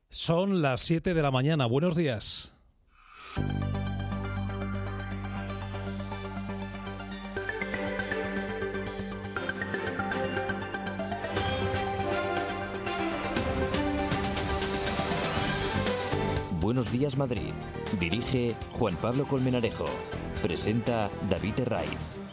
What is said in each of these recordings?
Son las 7 de la mañana. Buenos días. Buenos días, Madrid. Dirige Juan Pablo Colmenarejo. Presenta David Herraiz.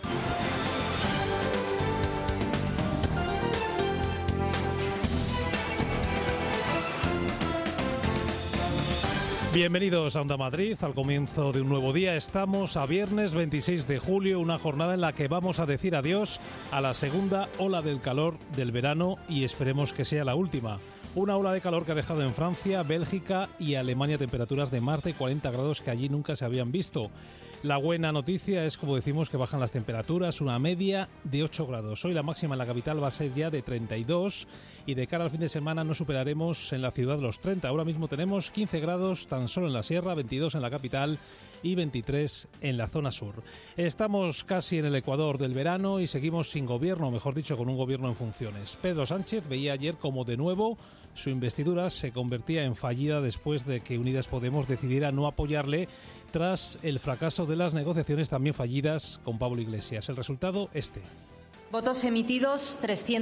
Bienvenidos a Onda Madrid, al comienzo de un nuevo día. Estamos a viernes 26 de julio, una jornada en la que vamos a decir adiós a la segunda ola del calor del verano y esperemos que sea la última. Una ola de calor que ha dejado en Francia, Bélgica y Alemania temperaturas de más de 40 grados que allí nunca se habían visto. La buena noticia es, como decimos, que bajan las temperaturas, una media de 8 grados. Hoy la máxima en la capital va a ser ya de 32 y de cara al fin de semana no superaremos en la ciudad los 30. Ahora mismo tenemos 15 grados tan solo en la sierra, 22 en la capital y 23 en la zona sur. Estamos casi en el ecuador del verano y seguimos sin gobierno, mejor dicho, con un gobierno en funciones. Pedro Sánchez veía ayer como de nuevo su investidura se convertía en fallida después de que Unidas Podemos decidiera no apoyarle tras el fracaso de las negociaciones también fallidas con Pablo Iglesias. El resultado, este. Votos emitidos,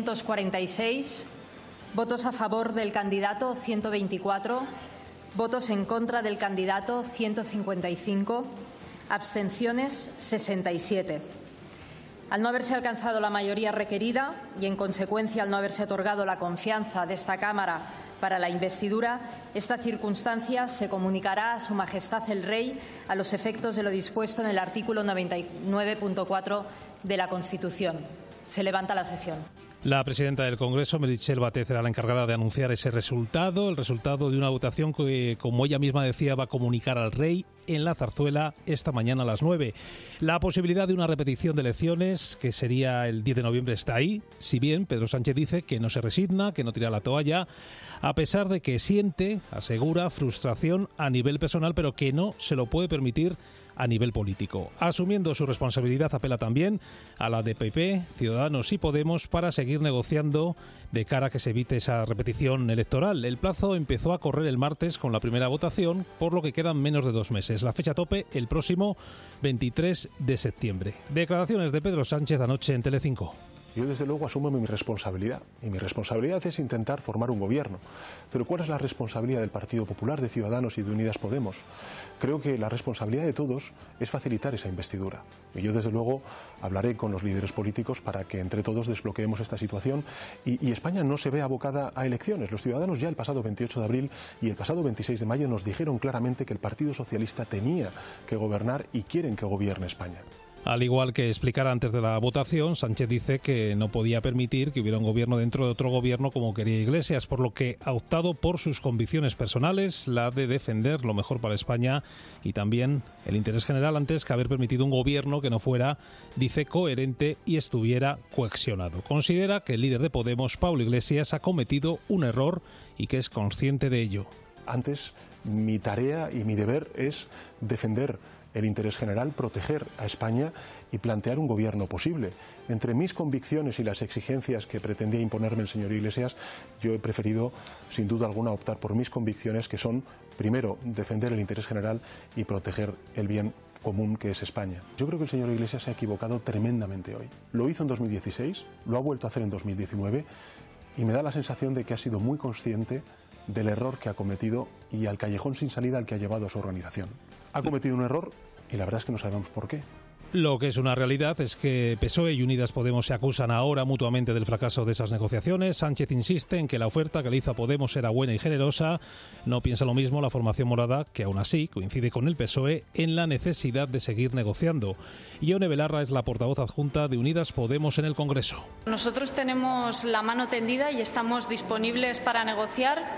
346. Votos a favor del candidato, 124. Votos en contra del candidato, 155. Abstenciones, 67. Al no haberse alcanzado la mayoría requerida y, en consecuencia, al no haberse otorgado la confianza de esta Cámara para la investidura, esta circunstancia se comunicará a Su Majestad el Rey a los efectos de lo dispuesto en el artículo 99.4 de la Constitución. Se levanta la sesión. La presidenta del Congreso, Meritxell Batet, será la encargada de anunciar ese resultado, el resultado de una votación que, como ella misma decía, va a comunicar al rey en la Zarzuela esta mañana a las 9. La posibilidad de una repetición de elecciones, que sería el 10 de noviembre, está ahí, si bien Pedro Sánchez dice que no se resigna, que no tira la toalla, a pesar de que siente, asegura, frustración a nivel personal, pero que no se lo puede permitir a nivel político. Asumiendo su responsabilidad, apela también a la de PP, Ciudadanos y Podemos para seguir negociando de cara a que se evite esa repetición electoral. El plazo empezó a correr el martes con la primera votación, por lo que quedan menos de 2 meses. La fecha tope el próximo 23 de septiembre. Declaraciones de Pedro Sánchez anoche en Telecinco. Yo, desde luego, asumo mi responsabilidad, y mi responsabilidad es intentar formar un gobierno. Pero ¿cuál es la responsabilidad del Partido Popular, de Ciudadanos y de Unidas Podemos? Creo que la responsabilidad de todos es facilitar esa investidura. Y yo, desde luego, hablaré con los líderes políticos para que entre todos desbloqueemos esta situación y España no se vea abocada a elecciones. Los ciudadanos ya el pasado 28 de abril y el pasado 26 de mayo nos dijeron claramente que el Partido Socialista tenía que gobernar y quieren que gobierne España. Al igual que explicara antes de la votación, Sánchez dice que no podía permitir que hubiera un gobierno dentro de otro gobierno como quería Iglesias, por lo que ha optado por sus convicciones personales, la de defender lo mejor para España y también el interés general antes que haber permitido un gobierno que no fuera, dice, coherente y estuviera cohesionado. Considera que el líder de Podemos, Pablo Iglesias, ha cometido un error y que es consciente de ello. Antes, mi tarea y mi deber es defender el interés general, proteger a España y plantear un gobierno posible. Entre mis convicciones y las exigencias que pretendía imponerme el señor Iglesias, yo he preferido, sin duda alguna, optar por mis convicciones, que son, primero, defender el interés general y proteger el bien común que es España. Yo creo que el señor Iglesias se ha equivocado tremendamente hoy. Lo hizo en 2016, lo ha vuelto a hacer en 2019 y me da la sensación de que ha sido muy consciente del error que ha cometido y al callejón sin salida al que ha llevado a su organización. Ha cometido un error y la verdad es que no sabemos por qué. Lo que es una realidad es que PSOE y Unidas Podemos se acusan ahora mutuamente del fracaso de esas negociaciones. Sánchez insiste en que la oferta que le hizo a Podemos era buena y generosa. No piensa lo mismo la formación morada, que aún así coincide con el PSOE en la necesidad de seguir negociando. Ione Belarra es la portavoz adjunta de Unidas Podemos en el Congreso. Nosotros tenemos la mano tendida y estamos disponibles para negociar.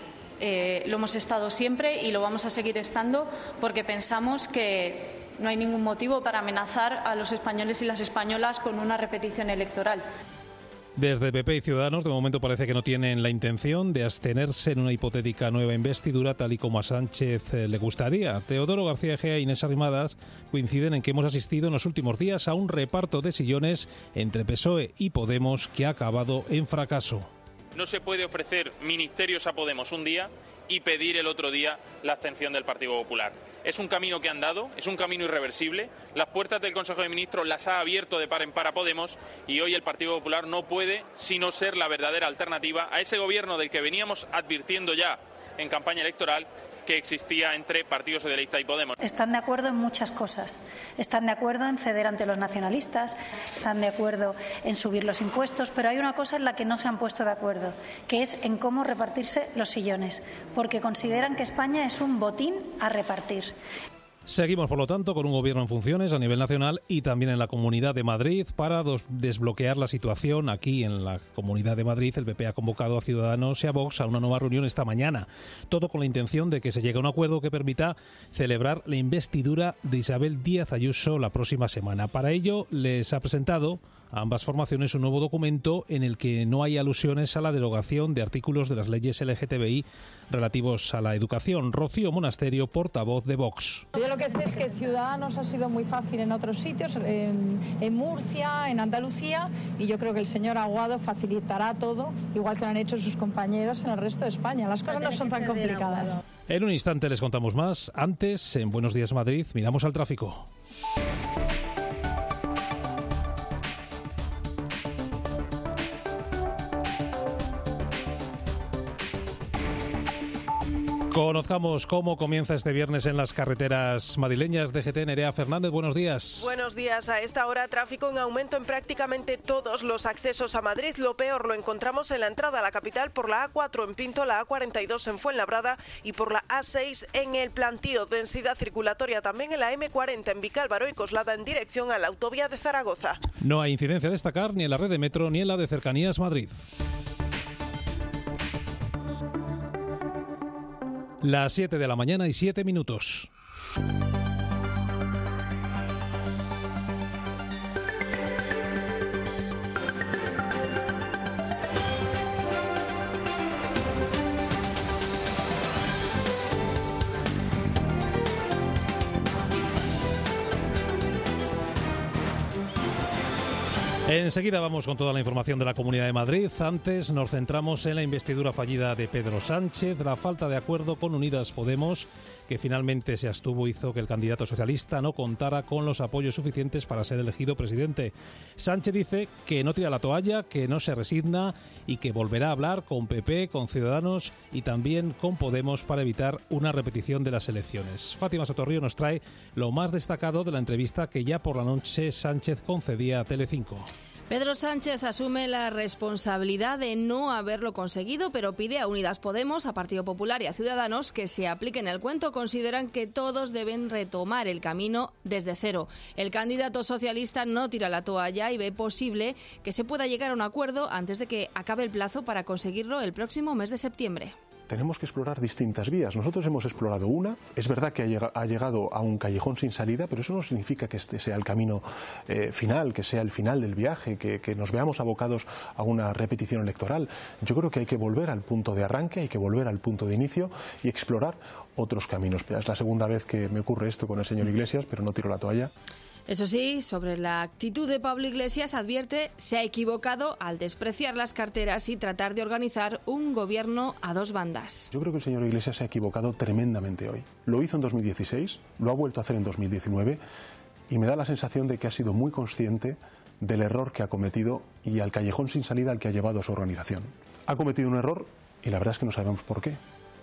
Lo hemos estado siempre y lo vamos a seguir estando porque pensamos que no hay ningún motivo para amenazar a los españoles y las españolas con una repetición electoral. Desde PP y Ciudadanos, de momento parece que no tienen la intención de abstenerse en una hipotética nueva investidura, tal y como a Sánchez le gustaría. Teodoro García Egea e Inés Arrimadas coinciden en que hemos asistido en los últimos días a un reparto de sillones entre PSOE y Podemos que ha acabado en fracaso. No se puede ofrecer ministerios a Podemos un día y pedir el otro día la abstención del Partido Popular. Es un camino que han dado, es un camino irreversible. Las puertas del Consejo de Ministros las ha abierto de par en par a Podemos y hoy el Partido Popular no puede sino ser la verdadera alternativa a ese gobierno del que veníamos advirtiendo ya en campaña electoral que existía entre Partido Socialista y Podemos. Están de acuerdo en muchas cosas. Están de acuerdo en ceder ante los nacionalistas, están de acuerdo en subir los impuestos, pero hay una cosa en la que no se han puesto de acuerdo, que es en cómo repartirse los sillones, porque consideran que España es un botín a repartir. Seguimos, por lo tanto, con un gobierno en funciones a nivel nacional y también en la Comunidad de Madrid para desbloquear la situación. Aquí en la Comunidad de Madrid el PP ha convocado a Ciudadanos y a Vox a una nueva reunión esta mañana. Todo con la intención de que se llegue a un acuerdo que permita celebrar la investidura de Isabel Díaz Ayuso la próxima semana. Para ello les ha presentado a ambas formaciones un nuevo documento en el que no hay alusiones a la derogación de artículos de las leyes LGTBI relativos a la educación. Rocío Monasterio, portavoz de Vox. Yo lo que sé es que Ciudadanos ha sido muy fácil en otros sitios, en Murcia, en Andalucía, y yo creo que el señor Aguado facilitará todo, igual que lo han hecho sus compañeros en el resto de España. Las cosas no son tan complicadas. En un instante les contamos más. Antes, en Buenos Días Madrid, miramos al tráfico. Conozcamos cómo comienza este viernes en las carreteras madrileñas. DGT, Nerea Fernández, buenos días. Buenos días. A esta hora, tráfico en aumento en prácticamente todos los accesos a Madrid. Lo peor lo encontramos en la entrada a la capital por la A4 en Pinto, la A42 en Fuenlabrada y por la A6 en El Plantío. Densidad circulatoria también en la M40 en Vicálvaro y Coslada en dirección a la autovía de Zaragoza. No hay incidencia a destacar ni en la red de metro ni en la de Cercanías Madrid. Las 7 de la mañana y 7 minutos. Enseguida vamos con toda la información de la Comunidad de Madrid. Antes nos centramos en la investidura fallida de Pedro Sánchez. La falta de acuerdo con Unidas Podemos, que finalmente se abstuvo, hizo que el candidato socialista no contara con los apoyos suficientes para ser elegido presidente. Sánchez dice que no tira la toalla, que no se resigna y que volverá a hablar con PP, con Ciudadanos y también con Podemos para evitar una repetición de las elecciones. Fátima Sotorrío nos trae lo más destacado de la entrevista que ya por la noche Sánchez concedía a Telecinco. Pedro Sánchez asume la responsabilidad de no haberlo conseguido, pero pide a Unidas Podemos, a Partido Popular y a Ciudadanos que se apliquen el cuento. Consideran que todos deben retomar el camino desde cero. El candidato socialista no tira la toalla y ve posible que se pueda llegar a un acuerdo antes de que acabe el plazo para conseguirlo el próximo mes de septiembre. Tenemos que explorar distintas vías. Nosotros hemos explorado una. Es verdad que ha llegado a un callejón sin salida, pero eso no significa que este sea el camino final, que sea el final del viaje, que nos veamos abocados a una repetición electoral. Yo creo que hay que volver al punto de arranque, hay que volver al punto de inicio y explorar otros caminos. Es la segunda vez que me ocurre esto con el señor Iglesias, pero no tiro la toalla. Eso sí, sobre la actitud de Pablo Iglesias advierte se ha equivocado al despreciar las carteras y tratar de organizar un gobierno a dos bandas. Yo creo que el señor Iglesias se ha equivocado tremendamente hoy. Lo hizo en 2016, lo ha vuelto a hacer en 2019 y me da la sensación de que ha sido muy consciente del error que ha cometido y al callejón sin salida al que ha llevado a su organización. Ha cometido un error y la verdad es que no sabemos por qué.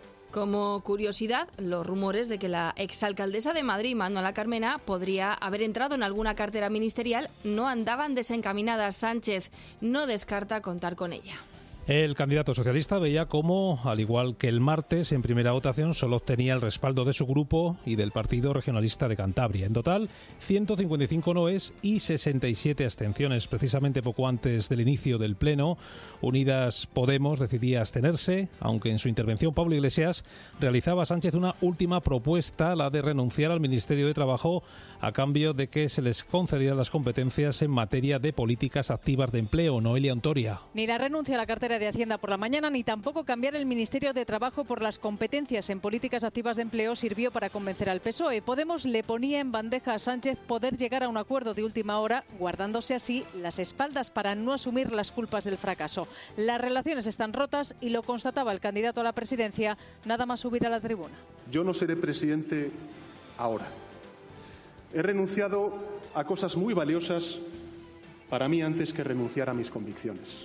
Como curiosidad, los rumores de que la exalcaldesa de Madrid, Manuela Carmena, podría haber entrado en alguna cartera ministerial no andaban desencaminadas. Sánchez no descarta contar con ella. El candidato socialista veía cómo, al igual que el martes, en primera votación solo obtenía el respaldo de su grupo y del Partido Regionalista de Cantabria. En total, 155 noes y 67 abstenciones. Precisamente poco antes del inicio del Pleno, Unidas Podemos decidía abstenerse, aunque en su intervención Pablo Iglesias realizaba a Sánchez una última propuesta, la de renunciar al Ministerio de Trabajo a cambio de que se les concedieran las competencias en materia de políticas activas de empleo. Noelia Ontoria. Ni la renuncia a la cartera consejera de Hacienda por la mañana, ni tampoco cambiar el Ministerio de Trabajo por las competencias en políticas activas de empleo sirvió para convencer al PSOE. Podemos le ponía en bandeja a Sánchez poder llegar a un acuerdo de última hora, guardándose así las espaldas para no asumir las culpas del fracaso. Las relaciones están rotas y lo constataba el candidato a la presidencia nada más subir a la tribuna. Yo no seré presidente ahora. He renunciado a cosas muy valiosas para mí antes que renunciar a mis convicciones.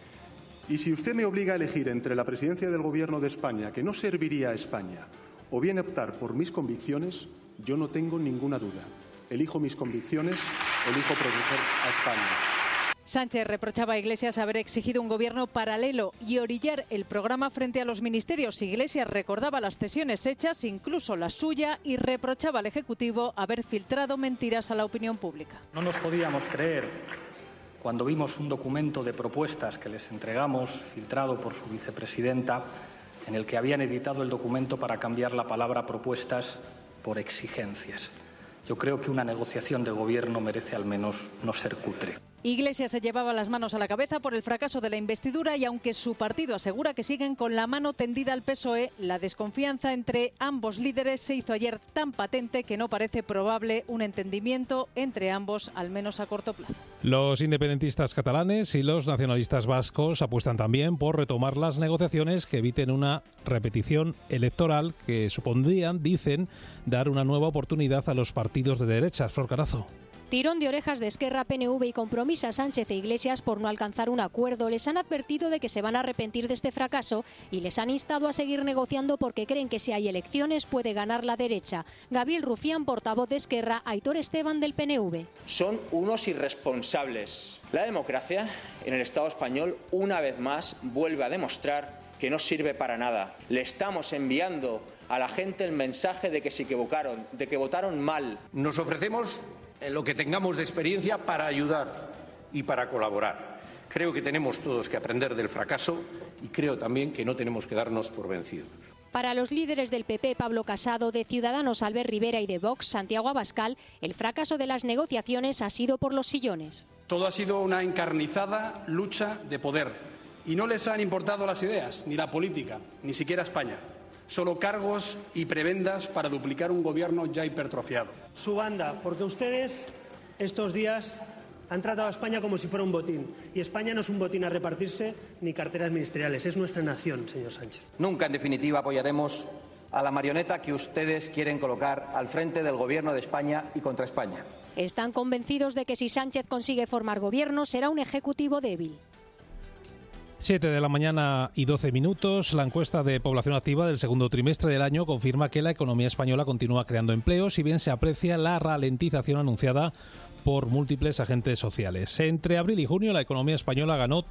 Y si usted me obliga a elegir entre la presidencia del Gobierno de España, que no serviría a España, o bien optar por mis convicciones, yo no tengo ninguna duda. Elijo mis convicciones, elijo proteger a España. Sánchez reprochaba a Iglesias haber exigido un gobierno paralelo y orillar el programa frente a los ministerios. Iglesias recordaba las cesiones hechas, incluso la suya, y reprochaba al Ejecutivo haber filtrado mentiras a la opinión pública. No nos podíamos creer cuando vimos un documento de propuestas que les entregamos, filtrado por su vicepresidenta, en el que habían editado el documento para cambiar la palabra propuestas por exigencias. Yo creo que una negociación de gobierno merece al menos no ser cutre. Iglesias se llevaba las manos a la cabeza por el fracaso de la investidura y aunque su partido asegura que siguen con la mano tendida al PSOE, la desconfianza entre ambos líderes se hizo ayer tan patente que no parece probable un entendimiento entre ambos, al menos a corto plazo. Los independentistas catalanes y los nacionalistas vascos apuestan también por retomar las negociaciones que eviten una repetición electoral que supondrían, dicen, dar una nueva oportunidad a los partidos de derechas. Flor Carazo. Tirón de orejas de Esquerra, PNV y Compromís a Sánchez e Iglesias por no alcanzar un acuerdo. Les han advertido de que se van a arrepentir de este fracaso y les han instado a seguir negociando porque creen que si hay elecciones puede ganar la derecha. Gabriel Rufián, portavoz de Esquerra, Aitor Esteban del PNV. Son unos irresponsables. La democracia en el Estado español una vez más vuelve a demostrar que no sirve para nada. Le estamos enviando a la gente el mensaje de que se equivocaron, de que votaron mal. Nos ofrecemos lo que tengamos de experiencia para ayudar y para colaborar. Creo que tenemos todos que aprender del fracaso y creo también que no tenemos que darnos por vencidos. Para los líderes del PP, Pablo Casado, de Ciudadanos, Albert Rivera y de Vox, Santiago Abascal, el fracaso de las negociaciones ha sido por los sillones. Todo ha sido una encarnizada lucha de poder y no les han importado las ideas, ni la política, ni siquiera España. Solo cargos y prebendas para duplicar un gobierno ya hipertrofiado. Su banda, porque ustedes estos días han tratado a España como si fuera un botín. Y España no es un botín a repartirse ni carteras ministeriales, es nuestra nación, señor Sánchez. Nunca, en definitiva, apoyaremos a la marioneta que ustedes quieren colocar al frente del gobierno de España y contra España. Están convencidos de que si Sánchez consigue formar gobierno será un ejecutivo débil. 7 de la mañana y 12 minutos. La encuesta de población activa del segundo trimestre del año confirma que la economía española continúa creando empleo, si bien se aprecia la ralentización anunciada por múltiples agentes sociales. Entre abril y junio la economía española ganó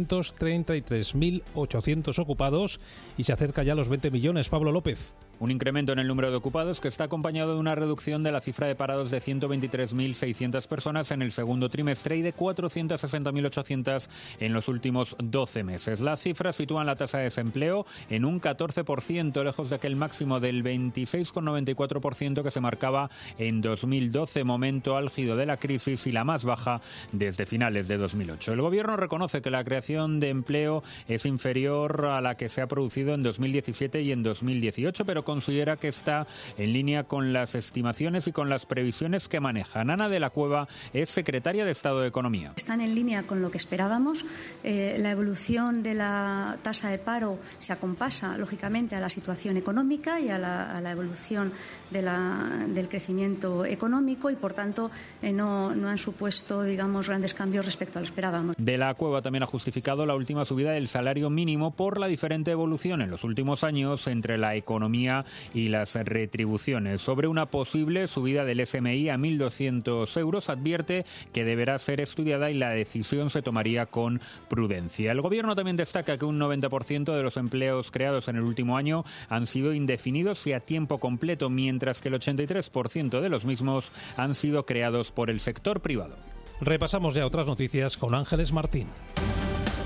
333.800 ocupados y se acerca ya a los 20 millones. Pablo López. Un incremento en el número de ocupados que está acompañado de una reducción de la cifra de parados de 123.600 personas en el segundo trimestre y de 460.800 en los últimos 12 meses. Las cifras sitúan la tasa de desempleo en un 14%, lejos de aquel máximo del 26,94% que se marcaba en 2012, momento álgido de la crisis y la más baja desde finales de 2008. El Gobierno reconoce que la creación de empleo es inferior a la que se ha producido en 2017 y en 2018, pero considera que está en línea con las estimaciones y con las previsiones que manejan. Ana de la Cueva es secretaria de Estado de Economía. Están en línea con lo que esperábamos. La evolución de la tasa de paro se acompasa, lógicamente, a la situación económica y a la evolución del crecimiento económico y, por tanto, no han supuesto, digamos, grandes cambios respecto a lo que esperábamos. De la Cueva también ha justificado la última subida del salario mínimo por la diferente evolución en los últimos años entre la economía y las retribuciones. Sobre una posible subida del SMI a 1.200 euros, advierte que deberá ser estudiada y la decisión se tomaría con prudencia. El Gobierno también destaca que un 90% de los empleos creados en el último año han sido indefinidos y a tiempo completo, mientras que el 83% de los mismos han sido creados por el sector privado. Repasamos ya otras noticias con Ángeles Martín.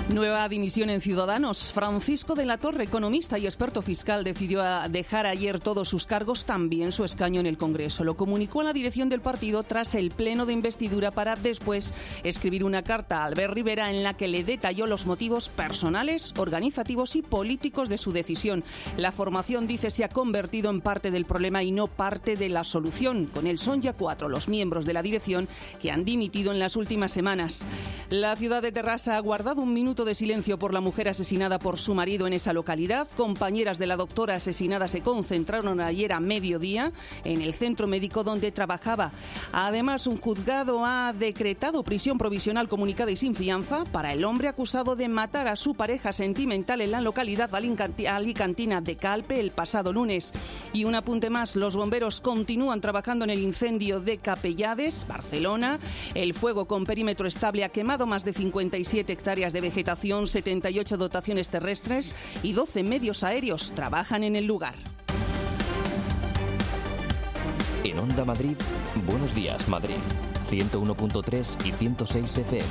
Nueva dimisión en Ciudadanos. Francisco de la Torre, economista y experto fiscal, decidió dejar ayer todos sus cargos, también su escaño en el Congreso. Lo comunicó a la dirección del partido tras el pleno de investidura para después escribir una carta a Albert Rivera en la que le detalló los motivos personales, organizativos y políticos de su decisión. La formación, dice, se ha convertido en parte del problema y no parte de la solución. Con él son ya 4 los miembros de la dirección que han dimitido en las últimas semanas. La ciudad de Terrassa ha guardado un minuto de silencio por la mujer asesinada por su marido en esa localidad. Compañeras de la doctora asesinada se concentraron ayer a mediodía en el centro médico donde trabajaba. Además, un juzgado ha decretado prisión provisional comunicada y sin fianza para el hombre acusado de matar a su pareja sentimental en la localidad alicantina de Calpe el pasado lunes. Y un apunte más, los bomberos continúan trabajando en el incendio de Capellades, Barcelona. El fuego con perímetro estable ha quemado más de 57 hectáreas de vegetación, 78 dotaciones terrestres y 12 medios aéreos trabajan en el lugar. En Onda Madrid, Buenos Días Madrid, 101.3 y 106 FM.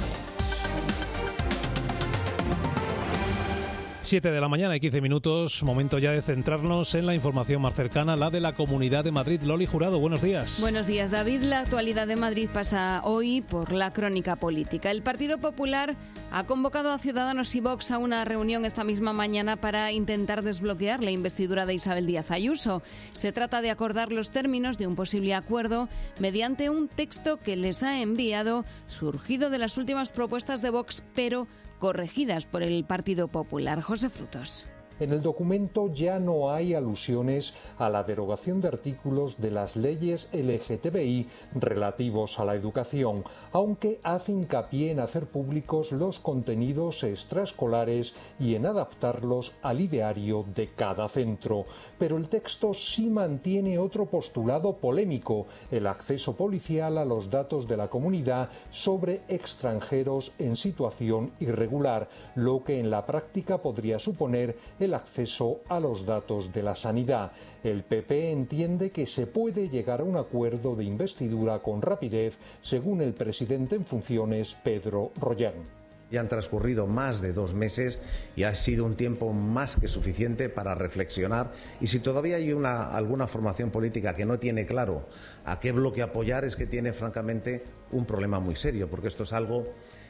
7 de la mañana y 15 minutos, momento ya de centrarnos en la información más cercana, la de la Comunidad de Madrid. Loli Jurado, buenos días. Buenos días, David. La actualidad de Madrid pasa hoy por la crónica política. El Partido Popular ha convocado a Ciudadanos y Vox a una reunión esta misma mañana para intentar desbloquear la investidura de Isabel Díaz Ayuso. Se trata de acordar los términos de un posible acuerdo mediante un texto que les ha enviado, surgido de las últimas propuestas de Vox, pero corregidas por el Partido Popular. José Frutos. En el documento ya no hay alusiones a la derogación de artículos de las leyes LGTBI relativos a la educación, aunque hace hincapié en hacer públicos los contenidos extraescolares y en adaptarlos al ideario de cada centro. Pero el texto sí mantiene otro postulado polémico, el acceso policial a los datos de la comunidad sobre extranjeros en situación irregular, lo que en la práctica podría suponer el acceso a los datos de la sanidad. El PP entiende que se puede llegar a un acuerdo de investidura con rapidez, según el presidente en funciones, Pedro Rollán. Ya han transcurrido más de 2 meses y ha sido un tiempo más que suficiente para reflexionar, y si todavía hay alguna formación política que no tiene claro a qué bloque apoyar, es que tiene francamente un problema muy serio, porque esto es algo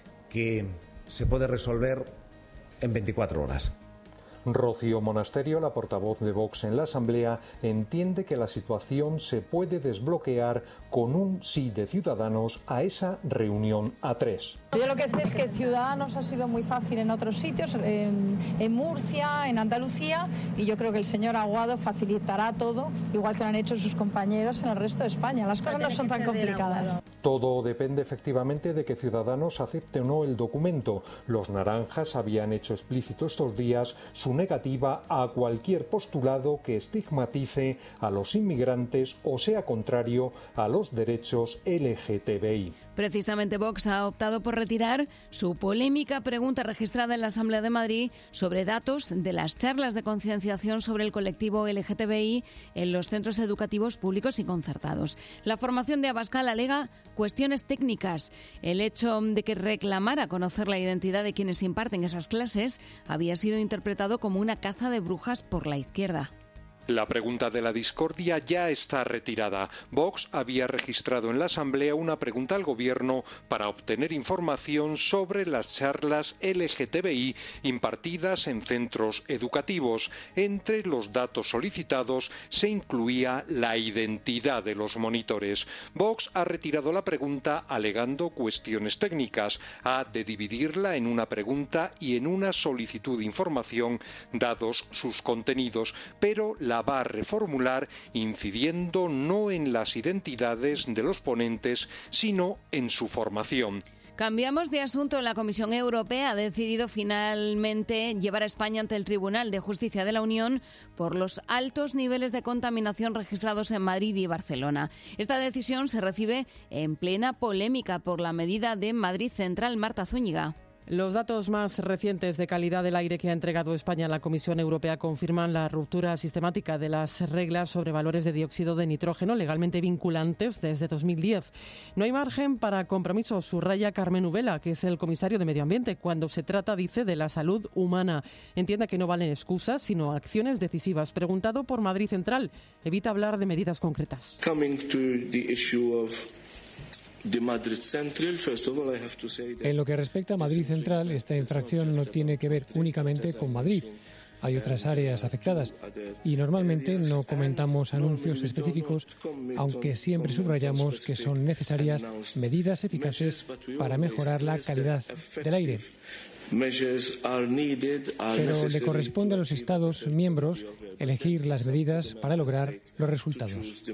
que se puede resolver en 24 horas. Rocío Monasterio, la portavoz de Vox en la Asamblea, entiende que la situación se puede desbloquear con un sí de Ciudadanos a esa reunión a 3. Yo lo que sé es que Ciudadanos ha sido muy fácil en otros sitios, en Murcia, en Andalucía, y yo creo que el señor Aguado facilitará todo, igual que lo han hecho sus compañeros en el resto de España. Las cosas no son tan complicadas. Todo depende efectivamente de que Ciudadanos acepte o no el documento. Los naranjas habían hecho explícito estos días su negativa a cualquier postulado que estigmatice a los inmigrantes o sea contrario a los derechos LGTBI. Precisamente Vox ha optado por retirar su polémica pregunta registrada en la Asamblea de Madrid sobre datos de las charlas de concienciación sobre el colectivo LGTBI en los centros educativos públicos y concertados. La formación de Abascal alega cuestiones técnicas. El hecho de que reclamara conocer la identidad de quienes imparten esas clases había sido interpretado como una caza de brujas por la izquierda. La pregunta de la discordia ya está retirada. Vox había registrado en la Asamblea una pregunta al Gobierno para obtener información sobre las charlas LGTBI impartidas en centros educativos. Entre los datos solicitados se incluía la identidad de los monitores. Vox ha retirado la pregunta alegando cuestiones técnicas. Ha de dividirla en una pregunta y en una solicitud de información, dados sus contenidos, pero la va a reformular incidiendo no en las identidades de los ponentes, sino en su formación. Cambiamos de asunto. La Comisión Europea ha decidido finalmente llevar a España ante el Tribunal de Justicia de la Unión por los altos niveles de contaminación registrados en Madrid y Barcelona. Esta decisión se recibe en plena polémica por la medida de Madrid Central. Marta Zúñiga. Los datos más recientes de calidad del aire que ha entregado España a la Comisión Europea confirman la ruptura sistemática de las reglas sobre valores de dióxido de nitrógeno legalmente vinculantes desde 2010. No hay margen para compromisos, subraya Carmen Ubela, que es el comisario de Medio Ambiente, cuando se trata, dice, de la salud humana. Entiende que no valen excusas, sino acciones decisivas. Preguntado por Madrid Central, evita hablar de medidas concretas. En lo que respecta a Madrid Central, esta infracción no tiene que ver únicamente con Madrid. Hay otras áreas afectadas y normalmente no comentamos anuncios específicos, aunque siempre subrayamos que son necesarias medidas eficaces para mejorar la calidad del aire. Pero le corresponde a los Estados miembros elegir las medidas para lograr los resultados.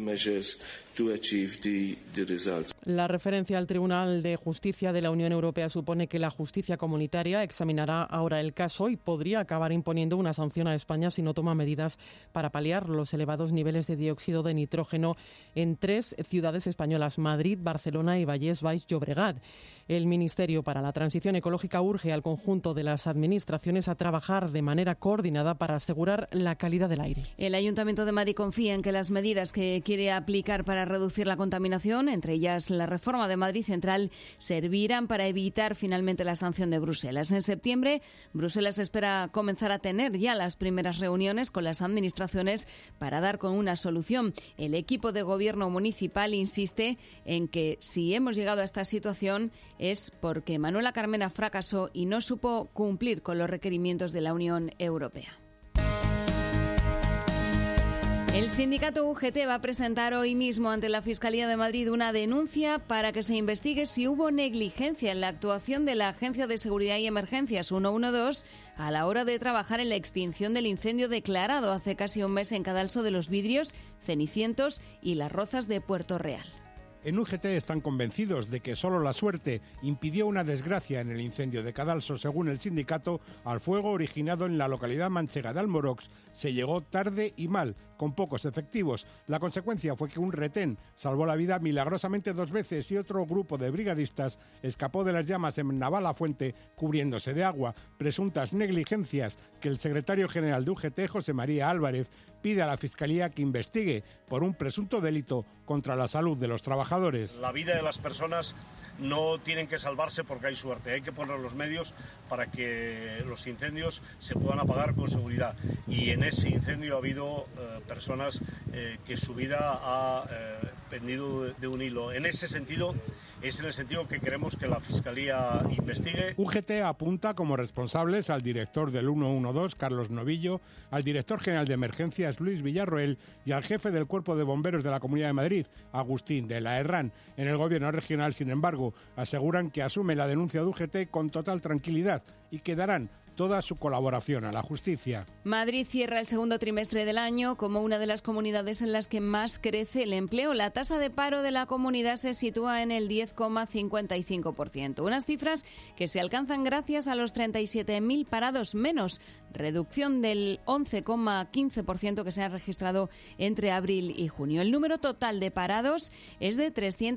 La referencia al Tribunal de Justicia de la Unión Europea supone que la justicia comunitaria examinará ahora el caso y podría acabar imponiendo una sanción a España si no toma medidas para paliar los elevados niveles de dióxido de nitrógeno en 3 ciudades españolas: Madrid, Barcelona y Vallès Baix Llobregat. El Ministerio para la Transición Ecológica urge al conjunto de las administraciones a trabajar de manera coordinada para asegurar la calidad del aire. El Ayuntamiento de Madrid confía en que las medidas que quiere aplicar para reducir la contaminación, entre ellas la reforma de Madrid Central, servirán para evitar finalmente la sanción de Bruselas. En septiembre, Bruselas espera comenzar a tener ya las primeras reuniones con las administraciones para dar con una solución. El equipo de gobierno municipal insiste en que si hemos llegado a esta situación es porque Manuela Carmena fracasó y no supo cumplir con los requerimientos de la Unión Europea. El sindicato UGT va a presentar hoy mismo ante la Fiscalía de Madrid una denuncia para que se investigue si hubo negligencia en la actuación de la Agencia de Seguridad y Emergencias 112 a la hora de trabajar en la extinción del incendio declarado hace casi un mes en Cadalso de los Vidrios, Cenicientos y Las Rozas de Puerto Real. En UGT están convencidos de que solo la suerte impidió una desgracia en el incendio de Cadalso. Según el sindicato, al fuego originado en la localidad manchega de Almorox se llegó tarde y mal, con pocos efectivos. La consecuencia fue que un retén salvó la vida milagrosamente 2 veces y otro grupo de brigadistas escapó de las llamas en Navalafuente cubriéndose de agua. Presuntas negligencias que el secretario general de UGT, José María Álvarez, pide a la Fiscalía que investigue por un presunto delito contra la salud de los trabajadores. La vida de las personas no tienen que salvarse porque hay suerte. Hay que poner los medios para que los incendios se puedan apagar con seguridad. Y en ese incendio ha habido personas que su vida ha pendido de un hilo. En ese sentido, es en el sentido que queremos que la Fiscalía investigue. UGT apunta como responsables al director del 112, Carlos Novillo, al director general de Emergencias, Luis Villarroel, y al jefe del Cuerpo de Bomberos de la Comunidad de Madrid, Agustín de la Herrán. En el Gobierno regional, sin embargo, aseguran que asume la denuncia de UGT con total tranquilidad y que darán toda su colaboración a la justicia. Madrid cierra el segundo trimestre del año como una de las comunidades en las que más crece el empleo. La tasa de paro de la comunidad se sitúa en el 10,55%. Unas cifras que se alcanzan gracias a los 37.000 parados menos, reducción del 11,15% que se ha registrado entre abril y junio. El número total de parados es de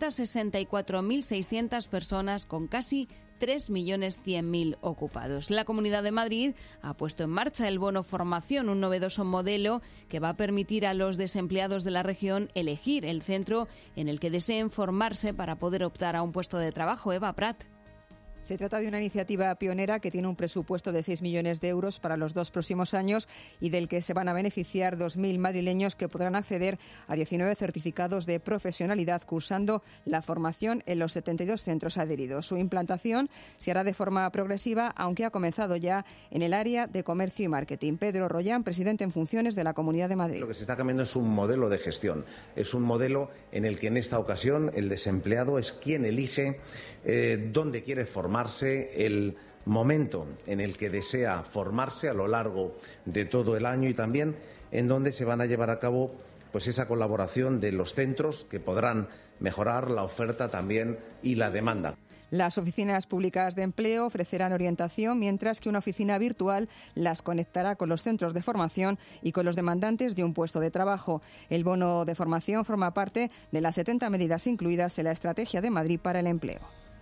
364.600 personas, con casi 3.100.000 ocupados. La Comunidad de Madrid ha puesto en marcha el bono formación, un novedoso modelo que va a permitir a los desempleados de la región elegir el centro en el que deseen formarse para poder optar a un puesto de trabajo. Eva Prat. Se trata de una iniciativa pionera que tiene un presupuesto de 6 millones de euros para los 2 próximos años y del que se van a beneficiar 2.000 madrileños que podrán acceder a 19 certificados de profesionalidad cursando la formación en los 72 centros adheridos. Su implantación se hará de forma progresiva, aunque ha comenzado ya en el área de comercio y marketing. Pedro Rollán, presidente en funciones de la Comunidad de Madrid. Lo que se está cambiando es un modelo de gestión. Es un modelo en el que en esta ocasión el desempleado es quien elige dónde quiere formarse, el momento en el que desea formarse a lo largo de todo el año y también en donde se van a llevar a cabo pues esa colaboración de los centros que podrán mejorar la oferta también y la demanda. Las oficinas públicas de empleo ofrecerán orientación, mientras que una oficina virtual las conectará con los centros de formación y con los demandantes de un puesto de trabajo. El bono de formación forma parte de las 70 medidas incluidas en la Estrategia de Madrid para el Empleo.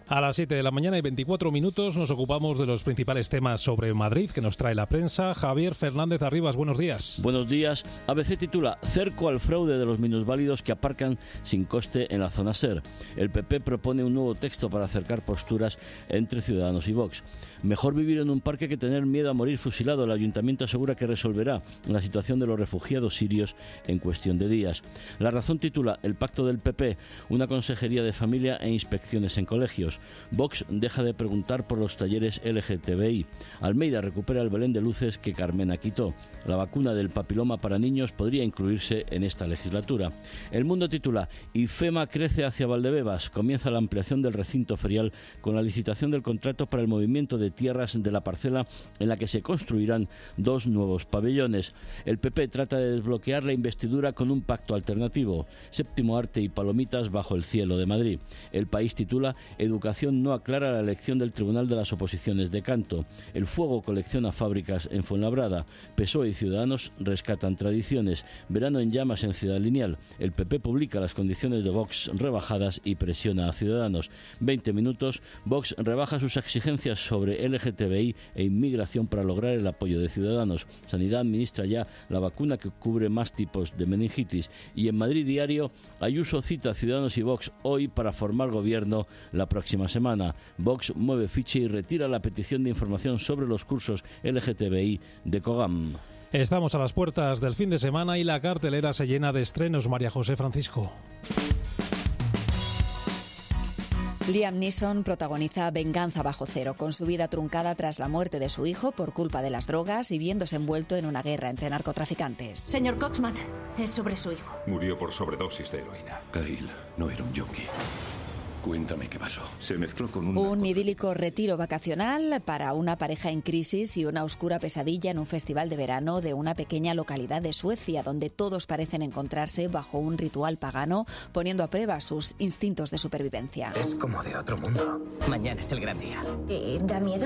A las 7 de la mañana y 24 minutos nos ocupamos de los principales temas sobre Madrid que nos trae la prensa. Javier Fernández Arribas, buenos días. Buenos días. ABC titula Cerco al fraude de los minusválidos que aparcan sin coste en la zona SER. El PP propone un nuevo texto para acercar posturas entre Ciudadanos y Vox. Mejor vivir en un parque que tener miedo a morir fusilado. El Ayuntamiento asegura que resolverá la situación de los refugiados sirios en cuestión de días. La Razón titula El pacto del PP, una consejería de familia e inspecciones en colegios. Vox deja de preguntar por los talleres LGTBI. Almeida recupera el Belén de luces que Carmena quitó. La vacuna del papiloma para niños podría incluirse en esta legislatura. El Mundo titula IFEMA crece hacia Valdebebas. Comienza la ampliación del recinto ferial con la licitación del contrato para el movimiento de tierras de la parcela en la que se construirán 2 nuevos pabellones. El PP trata de desbloquear la investidura con un pacto alternativo. Séptimo arte y palomitas bajo el cielo de Madrid. El País titula Educación no aclara la elección del Tribunal de las Oposiciones de Canto. El Fuego colecciona fábricas en Fuenlabrada. PSOE y Ciudadanos rescatan tradiciones. Verano en llamas en Ciudad Lineal. El PP publica las condiciones de Vox rebajadas y presiona a Ciudadanos. 20 minutos. Vox rebaja sus exigencias sobre LGTBI e inmigración para lograr el apoyo de Ciudadanos. Sanidad administra ya la vacuna que cubre más tipos de meningitis. Y en Madrid Diario, Ayuso cita a Ciudadanos y Vox hoy para formar gobierno la próxima semana. Vox mueve ficha y retira la petición de información sobre los cursos LGTBI de COGAM. Estamos a las puertas del fin de semana y la cartelera se llena de estrenos. María José Francisco. Liam Neeson protagoniza Venganza bajo cero, con su vida truncada tras la muerte de su hijo por culpa de las drogas y viéndose envuelto en una guerra entre narcotraficantes. Señor Coxman, es sobre su hijo. Murió por sobredosis de heroína. Kyle no era un yonki. Cuéntame qué pasó. Se mezcló con un idílico retiro vacacional para una pareja en crisis y una oscura pesadilla en un festival de verano de una pequeña localidad de Suecia, donde todos parecen encontrarse bajo un ritual pagano, poniendo a prueba sus instintos de supervivencia. Es como de otro mundo. Mañana es el gran día. ¿Da miedo?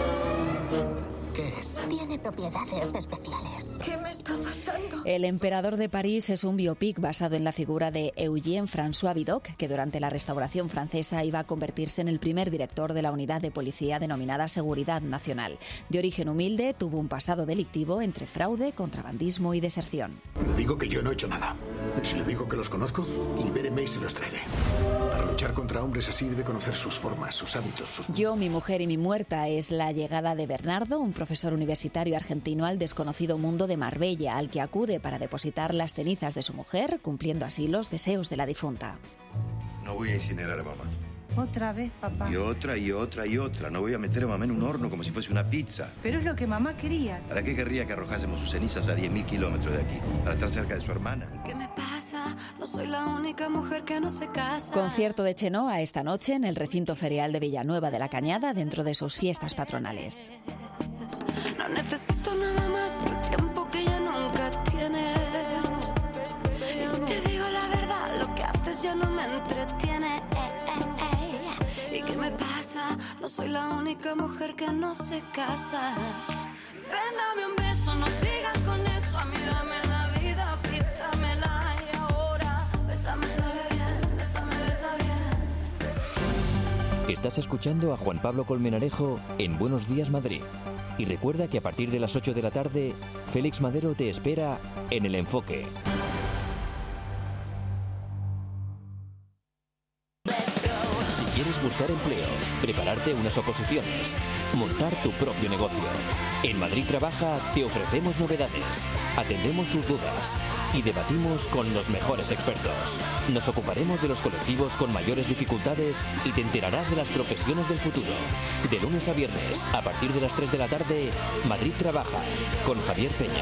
¿Qué es? Tiene propiedades especiales. ¿Qué me está pasando? El emperador de París es un biopic basado en la figura de Eugène François Vidocq, que durante la restauración francesa iba a convertirse en el primer director de la unidad de policía denominada Seguridad Nacional. De origen humilde, tuvo un pasado delictivo entre fraude, contrabandismo y deserción. Le digo que yo no he hecho nada. Y si le digo que los conozco, libéreme y se los traeré. Para luchar contra hombres así debe conocer sus formas, sus hábitos, sus... Yo, mi mujer y mi muerta es la llegada de Bernardo, un profesor universitario argentino al desconocido mundo de Marbella, al que acude para depositar las cenizas de su mujer, cumpliendo así los deseos de la difunta. No voy a incinerar a mamá. Otra vez, papá. Y otra, y otra, y otra. No voy a meter a mamá en un horno como si fuese una pizza. Pero es lo que mamá quería. ¿Para qué querría que arrojásemos sus cenizas a 10.000 kilómetros de aquí? ¿Para estar cerca de su hermana? ¿Qué me pasa? No soy la única mujer que no se casa. Concierto de Chenoa esta noche en el recinto ferial de Villanueva de la Cañada, dentro de sus fiestas patronales. No necesito nada más que el tiempo que ya nunca tienes. Y si te digo la verdad, lo que haces ya no me entretiene. ¿Y qué me pasa? No soy la única mujer que no se casa. Ven, dame un beso, no sigas con eso. A mí dame la vida, quítamela. Y ahora, bésame, sabe bien, bésame, besa bien. Estás escuchando a Juan Pablo Colmenarejo en Buenos Días Madrid. Y recuerda que a partir de las 8 de la tarde, Félix Madero te espera en El Enfoque. Si quieres buscar empleo, prepararte unas oposiciones, montar tu propio negocio. En Madrid Trabaja te ofrecemos novedades, atendemos tus dudas y debatimos con los mejores expertos. Nos ocuparemos de los colectivos con mayores dificultades y te enterarás de las profesiones del futuro. De lunes a viernes, a partir de las 3 de la tarde, Madrid Trabaja, con Javier Peña.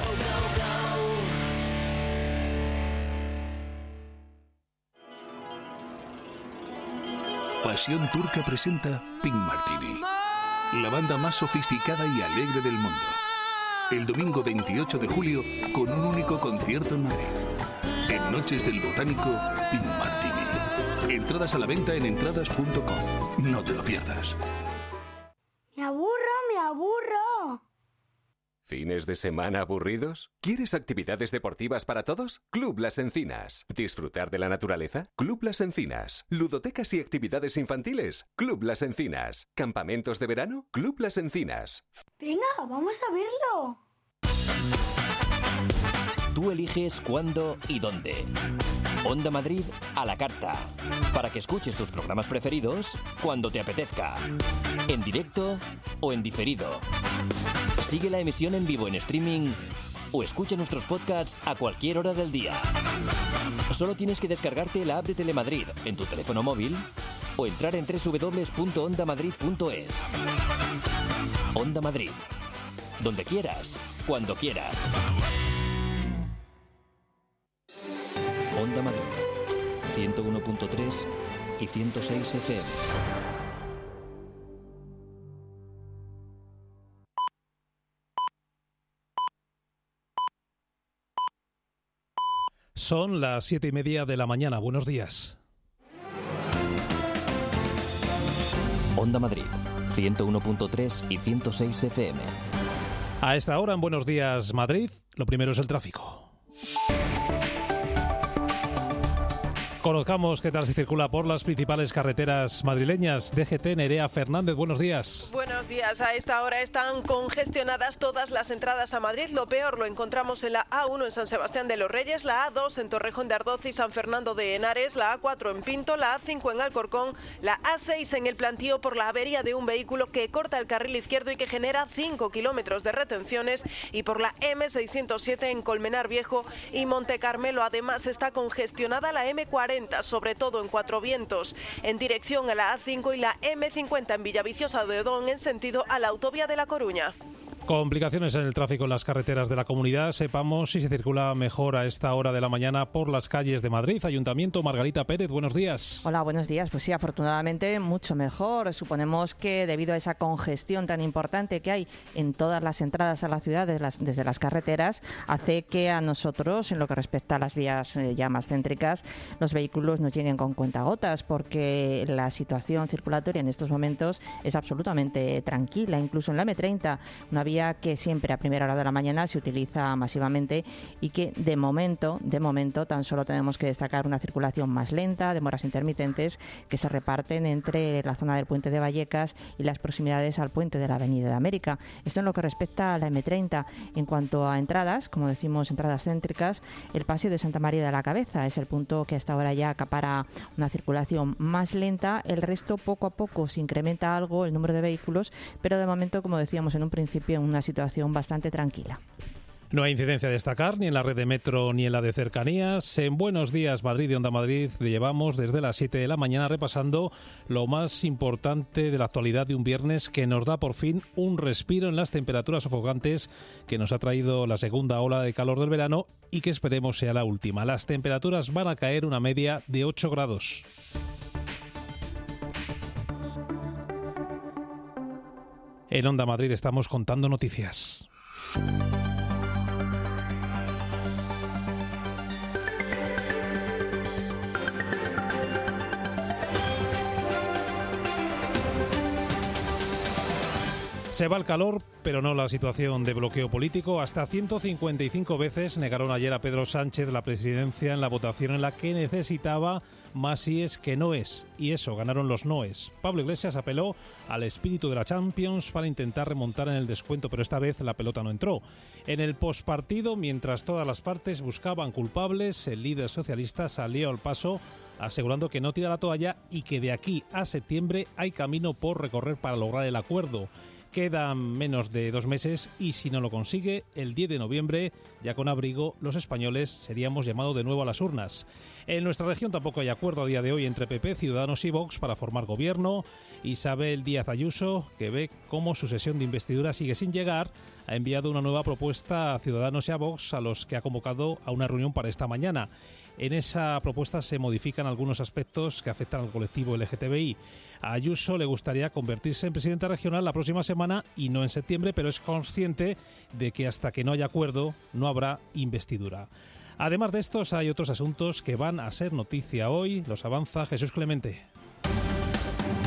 Pasión Turca presenta Pink Martini, la banda más sofisticada y alegre del mundo. El domingo 28 de julio, con un único concierto en Madrid. En Noches del Botánico, Pink Martini. Entradas a la venta en entradas.com. No te lo pierdas. Me aburro. ¿Fines de semana aburridos? ¿Quieres actividades deportivas para todos? Club Las Encinas. ¿Disfrutar de la naturaleza? Club Las Encinas. ¿Ludotecas y actividades infantiles? Club Las Encinas. ¿Campamentos de verano? Club Las Encinas. Venga, vamos a verlo. Tú eliges cuándo y dónde. Onda Madrid a la carta. Para que escuches tus programas preferidos cuando te apetezca. En directo o en diferido. Sigue la emisión en vivo en streaming o escucha nuestros podcasts a cualquier hora del día. Solo tienes que descargarte la app de Telemadrid en tu teléfono móvil o entrar en www.ondamadrid.es. Onda Madrid. Donde quieras, cuando quieras. Onda Madrid, 101.3 y 106 FM. Son las 7:30 de la mañana. Buenos días. Onda Madrid, 101.3 y 106 FM. A esta hora en Buenos Días Madrid, lo primero es el tráfico. Conozcamos qué tal se circula por las principales carreteras madrileñas. DGT, Nerea Fernández, buenos días. Buenos días. A esta hora están congestionadas todas las entradas a Madrid. Lo peor lo encontramos en la A1 en San Sebastián de los Reyes, la A2 en Torrejón de Ardoz y San Fernando de Henares, la A4 en Pinto, la A5 en Alcorcón, la A6 en El Plantío por la avería de un vehículo que corta el carril izquierdo y que genera 5 kilómetros de retenciones, y por la M607 en Colmenar Viejo y Monte Carmelo. Además está congestionada la M40, sobre todo en Cuatro Vientos, en dirección a la A5, y la M50 en Villaviciosa de Odón en sentido a la autovía de La Coruña. Complicaciones en el tráfico en las carreteras de la comunidad. Sepamos si se circula mejor a esta hora de la mañana por las calles de Madrid. Ayuntamiento, Margarita Pérez, buenos días. Hola, buenos días. Pues sí, afortunadamente mucho mejor. Suponemos que debido a esa congestión tan importante que hay en todas las entradas a la ciudad desde las carreteras, hace que a nosotros, en lo que respecta a las vías ya más céntricas, los vehículos nos lleguen con cuentagotas, porque la situación circulatoria en estos momentos es absolutamente tranquila. Incluso en la M30, una vía que siempre a primera hora de la mañana se utiliza masivamente y que de momento tan solo tenemos que destacar una circulación más lenta, demoras intermitentes que se reparten entre la zona del puente de Vallecas y las proximidades al puente de la Avenida de América. Esto en lo que respecta a la M30. En cuanto a entradas, como decimos, entradas céntricas, el Paseo de Santa María de la Cabeza es el punto que hasta ahora ya acapara una circulación más lenta. El resto, poco a poco se incrementa algo el número de vehículos, pero de momento, como decíamos en un principio, una situación bastante tranquila. No hay incidencia a destacar ni en la red de metro ni en la de cercanías. En Buenos Días Madrid y Onda Madrid llevamos desde las 7 de la mañana repasando lo más importante de la actualidad de un viernes que nos da por fin un respiro en las temperaturas sofocantes que nos ha traído la segunda ola de calor del verano y que esperemos sea la última. Las temperaturas van a caer una media de 8 grados. En Onda Madrid estamos contando noticias. Se va el calor, pero no la situación de bloqueo político. Hasta 155 veces negaron ayer a Pedro Sánchez la presidencia en la votación en la que necesitaba más síes que noes. Y eso, ganaron los noes. Pablo Iglesias apeló al espíritu de la Champions para intentar remontar en el descuento, pero esta vez la pelota no entró. En el postpartido, mientras todas las partes buscaban culpables, el líder socialista salió al paso asegurando que no tira la toalla y que de aquí a septiembre hay camino por recorrer para lograr el acuerdo. Quedan menos de 2 meses y si no lo consigue, el 10 de noviembre, ya con abrigo, los españoles seríamos llamados de nuevo a las urnas. En nuestra región tampoco hay acuerdo a día de hoy entre PP, Ciudadanos y Vox para formar gobierno. Isabel Díaz Ayuso, que ve cómo su sesión de investidura sigue sin llegar, ha enviado una nueva propuesta a Ciudadanos y a Vox, a los que ha convocado a una reunión para esta mañana. En esa propuesta se modifican algunos aspectos que afectan al colectivo LGTBI. A Ayuso le gustaría convertirse en presidenta regional la próxima semana y no en septiembre, pero es consciente de que hasta que no haya acuerdo no habrá investidura. Además de estos, hay otros asuntos que van a ser noticia hoy. Los avanza Jesús Clemente.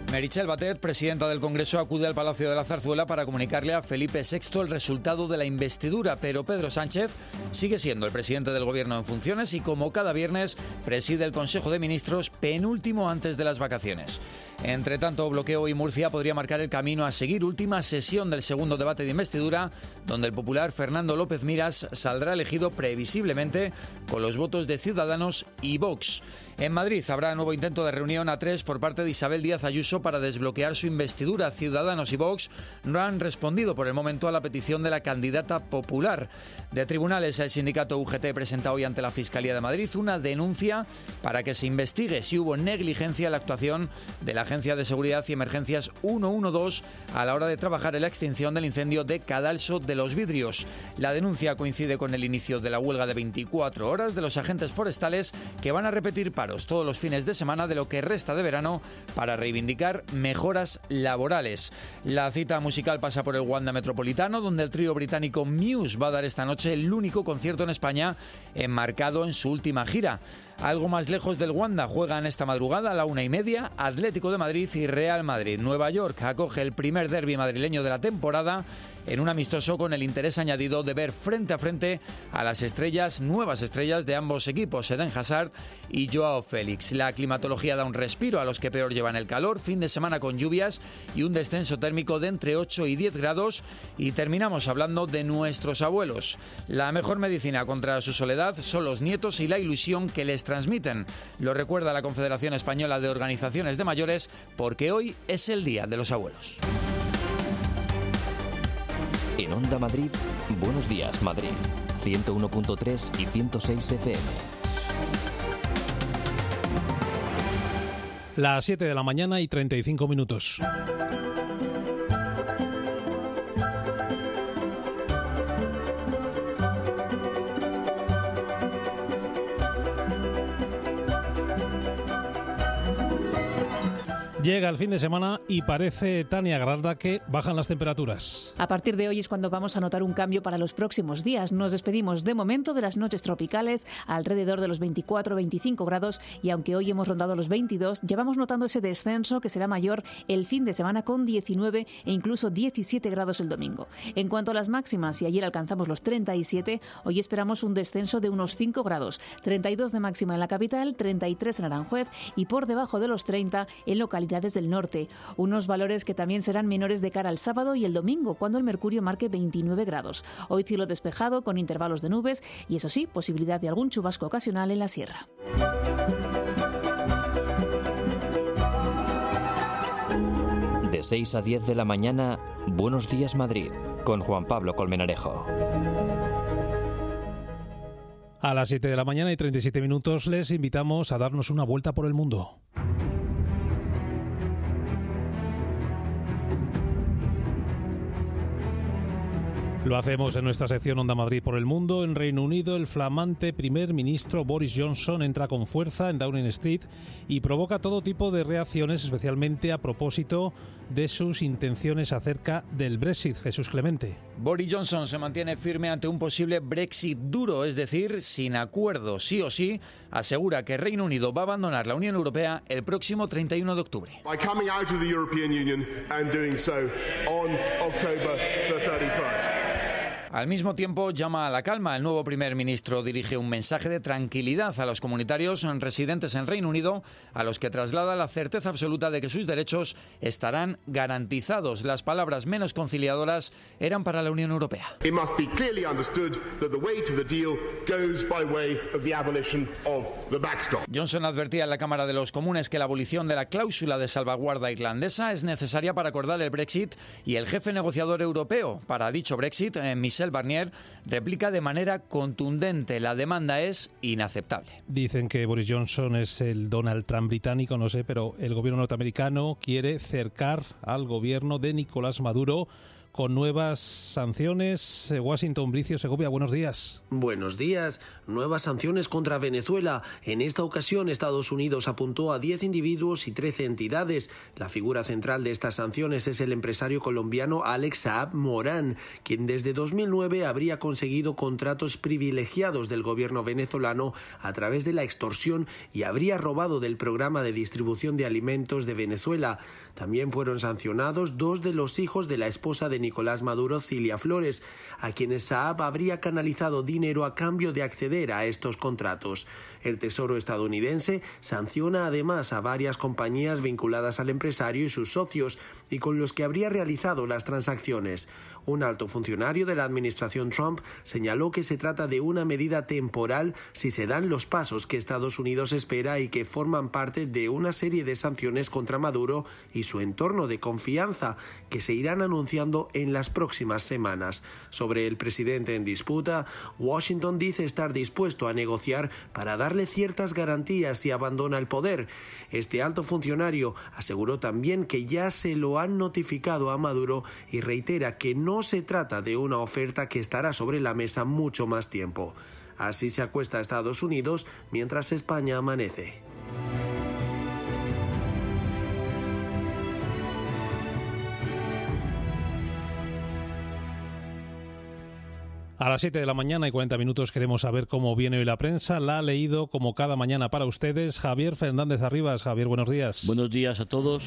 Meritxell Batet, presidenta del Congreso, acude al Palacio de la Zarzuela para comunicarle a Felipe VI el resultado de la investidura, pero Pedro Sánchez sigue siendo el presidente del Gobierno en funciones y, como cada viernes, preside el Consejo de Ministros penúltimo antes de las vacaciones. Entre tanto, bloqueo y Murcia podría marcar el camino a seguir. Última sesión del segundo debate de investidura, donde el popular Fernando López Miras saldrá elegido previsiblemente con los votos de Ciudadanos y Vox. En Madrid habrá nuevo intento de reunión a 3 por parte de Isabel Díaz Ayuso para desbloquear su investidura. Ciudadanos y Vox no han respondido por el momento a la petición de la candidata popular. De tribunales, el sindicato UGT presenta hoy ante la Fiscalía de Madrid una denuncia para que se investigue si hubo negligencia en la actuación de la Agencia de Seguridad y Emergencias 112 a la hora de trabajar en la extinción del incendio de Cadalso de los Vidrios. La denuncia coincide con el inicio de la huelga de 24 horas de los agentes forestales, que van a repetir paros todos los fines de semana de lo que resta de verano para reivindicar mejoras laborales. La cita musical pasa por el Wanda Metropolitano, donde el trío británico Muse va a dar esta noche el único concierto en España enmarcado en su última gira. Algo más lejos del Wanda juegan esta madrugada a la 1:30 Atlético de Madrid y Real Madrid. Nueva York acoge el primer derbi madrileño de la temporada en un amistoso con el interés añadido de ver frente a frente a las nuevas estrellas de ambos equipos, Eden Hazard y Joao Félix. La climatología da un respiro a los que peor llevan el calor, fin de semana con lluvias y un descenso térmico de entre 8 y 10 grados. Y terminamos hablando de nuestros abuelos. La mejor medicina contra su soledad son los nietos y la ilusión que les transmiten. Lo recuerda la Confederación Española de Organizaciones de Mayores, porque hoy es el Día de los Abuelos. En Onda Madrid, Buenos Días Madrid, 101.3 y 106 FM. Las 7 de la mañana y 35 minutos. Llega el fin de semana y parece, Tania Garralda, que bajan las temperaturas. A partir de hoy es cuando vamos a notar un cambio para los próximos días. Nos despedimos de momento de las noches tropicales alrededor de los 24-25 grados y aunque hoy hemos rondado los 22, ya vamos notando ese descenso que será mayor el fin de semana con 19 e incluso 17 grados el domingo. En cuanto a las máximas, si ayer alcanzamos los 37, hoy esperamos un descenso de unos 5 grados. 32 de máxima en la capital, 33 en Aranjuez y por debajo de los 30 en localidades del norte, unos valores que también serán menores de cara al sábado y el domingo, cuando el mercurio marque 29 grados. Hoy cielo despejado con intervalos de nubes y, eso sí, posibilidad de algún chubasco ocasional en la sierra. De 6 a 10 de la mañana, Buenos Días Madrid, con Juan Pablo Colmenarejo. A las 7 de la mañana y 37 minutos les invitamos a darnos una vuelta por el mundo. Lo hacemos en nuestra sección Onda Madrid por el mundo. En Reino Unido, el flamante primer ministro Boris Johnson entra con fuerza en Downing Street y provoca todo tipo de reacciones, especialmente a propósito de sus intenciones acerca del Brexit. Jesús Clemente. Boris Johnson se mantiene firme ante un posible Brexit duro, es decir, sin acuerdo, sí o sí. Asegura que Reino Unido va a abandonar la Unión Europea el próximo 31 de octubre. By coming out of the European Union and doing so on October the 31st. Al mismo tiempo, llama a la calma. El nuevo primer ministro dirige un mensaje de tranquilidad a los comunitarios residentes en Reino Unido, a los que traslada la certeza absoluta de que sus derechos estarán garantizados. Las palabras menos conciliadoras eran para la Unión Europea. It must be clearly understood that the way to the deal goes by way of the abolition of the backstop. Johnson advertía en la Cámara de los Comunes que la abolición de la cláusula de salvaguarda irlandesa es necesaria para acordar el Brexit, y el jefe negociador europeo para dicho Brexit, Michel Barnier, replica de manera contundente: la demanda es inaceptable. Dicen que Boris Johnson es el Donald Trump británico, no sé, pero el gobierno norteamericano quiere cercar al gobierno de Nicolás Maduro con nuevas sanciones. Washington, Bricio Segovia, buenos días. Buenos días. Nuevas sanciones contra Venezuela. En esta ocasión, Estados Unidos apuntó a 10 individuos y 13 entidades. La figura central de estas sanciones es el empresario colombiano Alex Saab Morán, quien desde 2009 habría conseguido contratos privilegiados del gobierno venezolano a través de la extorsión y habría robado del programa de distribución de alimentos de Venezuela. También fueron sancionados 2 de los hijos de la esposa de Nicolás Maduro, Cilia Flores, a quienes Saab habría canalizado dinero a cambio de acceder a estos contratos. El Tesoro estadounidense sanciona además a varias compañías vinculadas al empresario y sus socios y con los que habría realizado las transacciones. Un alto funcionario de la administración Trump señaló que se trata de una medida temporal si se dan los pasos que Estados Unidos espera y que forman parte de una serie de sanciones contra Maduro y su entorno de confianza que se irán anunciando en las próximas semanas. Sobre el presidente en disputa, Washington dice estar dispuesto a negociar para darle ciertas garantías si abandona el poder. Este alto funcionario aseguró también que ya se lo han notificado a Maduro y reitera que no se trata de una oferta que estará sobre la mesa mucho más tiempo. Así se acuesta Estados Unidos mientras España amanece. A las 7 de la mañana y 40 minutos queremos saber cómo viene hoy la prensa. La ha leído como cada mañana para ustedes Javier Fernández Arribas. Javier, buenos días. Buenos días a todos.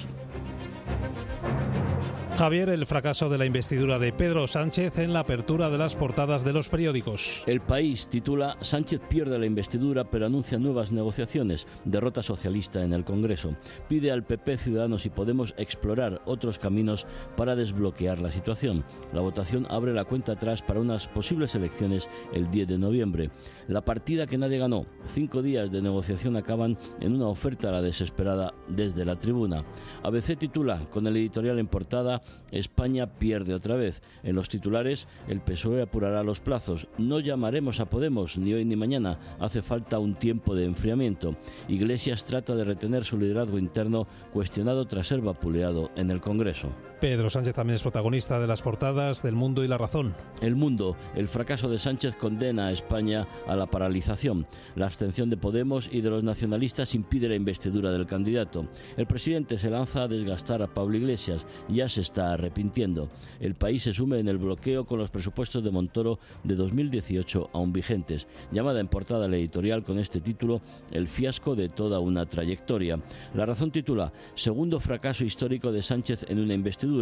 Javier, el fracaso de la investidura de Pedro Sánchez en la apertura de las portadas de los periódicos. El País titula Sánchez pierde la investidura pero anuncia nuevas negociaciones. Derrota socialista en el Congreso. Pide al PP, Ciudadanos y Podemos explorar otros caminos para desbloquear la situación. La votación abre la cuenta atrás para unas posibles elecciones el 10 de noviembre. La partida que nadie ganó. 5 días de negociación acaban en una oferta a la desesperada desde la tribuna. ABC titula, con el editorial en portada, España pierde otra vez. En los titulares, el PSOE apurará los plazos. No llamaremos a Podemos ni hoy ni mañana. Hace falta un tiempo de enfriamiento. Iglesias trata de retener su liderazgo interno, cuestionado tras ser vapuleado en el Congreso. Pedro Sánchez también es protagonista de las portadas del Mundo y La Razón. El Mundo. El fracaso de Sánchez condena a España a la paralización. La abstención de Podemos y de los nacionalistas impide la investidura del candidato. El presidente se lanza a desgastar a Pablo Iglesias. Ya se está arrepintiendo. El País se sume en el bloqueo con los presupuestos de Montoro de 2018 aún vigentes. Llamada en portada la editorial con este título, El fiasco de toda una trayectoria. La Razón titula, segundo fracaso histórico de Sánchez en una investidura.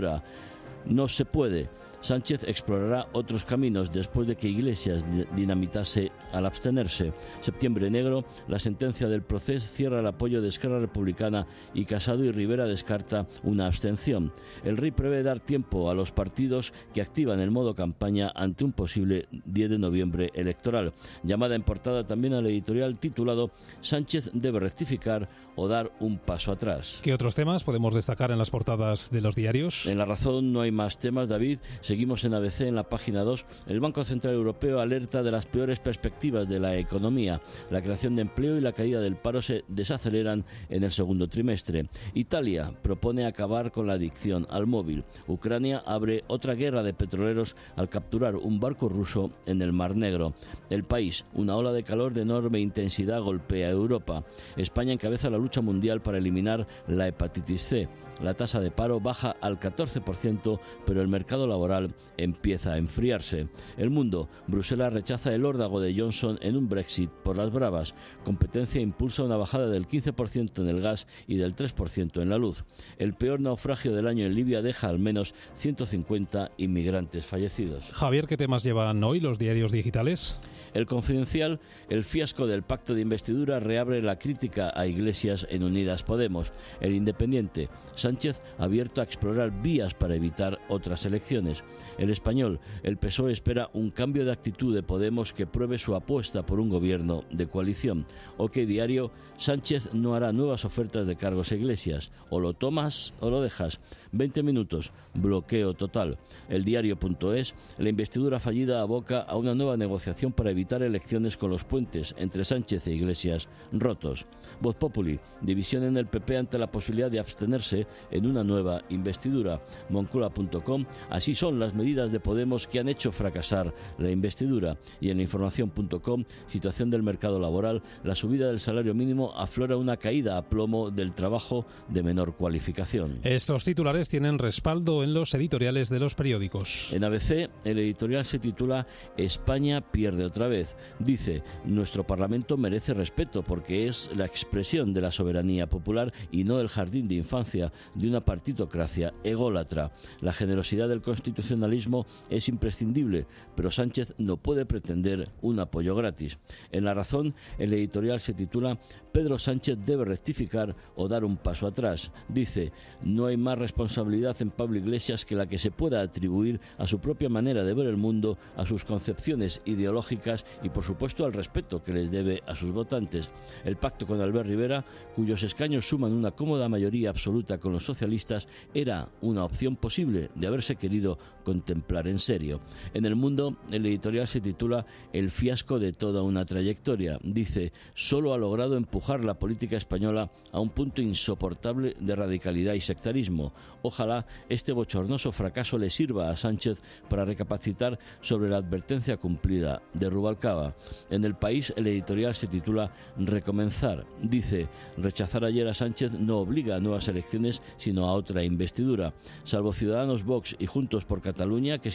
No se puede. Sánchez explorará otros caminos después de que Iglesias dinamitase al abstenerse. Septiembre negro, la sentencia del Procés cierra el apoyo de Esquerra Republicana y Casado y Rivera descarta una abstención. El Rey prevé dar tiempo a los partidos que activan el modo campaña ante un posible 10 de noviembre electoral. Llamada en portada también al editorial titulado Sánchez debe rectificar o dar un paso atrás. ¿Qué otros temas podemos destacar en las portadas de los diarios? En La Razón no hay más temas, David. Seguimos en ABC en la página 2. El Banco Central Europeo alerta de las peores perspectivas de la economía. La creación de empleo y la caída del paro se desaceleran en el segundo trimestre. Italia propone acabar con la adicción al móvil. Ucrania abre otra guerra de petroleros al capturar un barco ruso en el Mar Negro. El País. Una ola de calor de enorme intensidad golpea a Europa. España encabeza la lucha mundial para eliminar la hepatitis C. La tasa de paro baja al 14%, pero el mercado laboral empieza a enfriarse. El Mundo. Bruselas rechaza el órdago de Johnson en un Brexit por las bravas. Competencia impulsa una bajada del 15% en el gas y del 3% en la luz. El peor naufragio del año en Libia deja al menos 150 inmigrantes fallecidos. Javier, ¿qué temas llevan hoy los diarios digitales? El Confidencial. El fiasco del pacto de investidura reabre la crítica a Iglesias en Unidas Podemos. El Independiente. Sánchez abierto a explorar vías para evitar otras elecciones. El Español. El PSOE espera un cambio de actitud de Podemos que pruebe su apuesta por un gobierno de coalición. OK Diario. Sánchez no hará nuevas ofertas de cargos a Iglesias. O lo tomas o lo dejas. 20 minutos. Bloqueo total. El Diario.es. La investidura fallida aboca a una nueva negociación para evitar elecciones con los puentes entre Sánchez e Iglesias rotos. Voz Populi. División en el PP ante la posibilidad de abstenerse en una nueva investidura. Moncloa. Información.com, así son las medidas de Podemos que han hecho fracasar la investidura. Y en Información.com, situación del mercado laboral, la subida del salario mínimo aflora una caída a plomo del trabajo de menor cualificación. Estos titulares tienen respaldo en los editoriales de los periódicos. En ABC, el editorial se titula España pierde otra vez. Dice, nuestro Parlamento merece respeto porque es la expresión de la soberanía popular y no el jardín de infancia de una partitocracia ególatra. La generosidad del constitucionalismo es imprescindible, pero Sánchez no puede pretender un apoyo gratis. En La Razón, el editorial se titula Pedro Sánchez debe rectificar o dar un paso atrás. Dice, no hay más responsabilidad en Pablo Iglesias que la que se pueda atribuir a su propia manera de ver el mundo, a sus concepciones ideológicas y, por supuesto, al respeto que les debe a sus votantes. El pacto con Albert Rivera, cuyos escaños suman una cómoda mayoría absoluta con los socialistas, era una opción posible de haberse querido contemplar en serio. En El Mundo, el editorial se titula El fiasco de toda una trayectoria. Dice, solo ha logrado empujar la política española a un punto insoportable de radicalidad y sectarismo. Ojalá este bochornoso fracaso le sirva a Sánchez para recapacitar sobre la advertencia cumplida de Rubalcaba. En El País, el editorial se titula Recomenzar. Dice, rechazar ayer a Sánchez no obliga a nuevas elecciones, sino a otra investidura. Salvo Ciudadanos, Vox y Juntos por Cataluña, que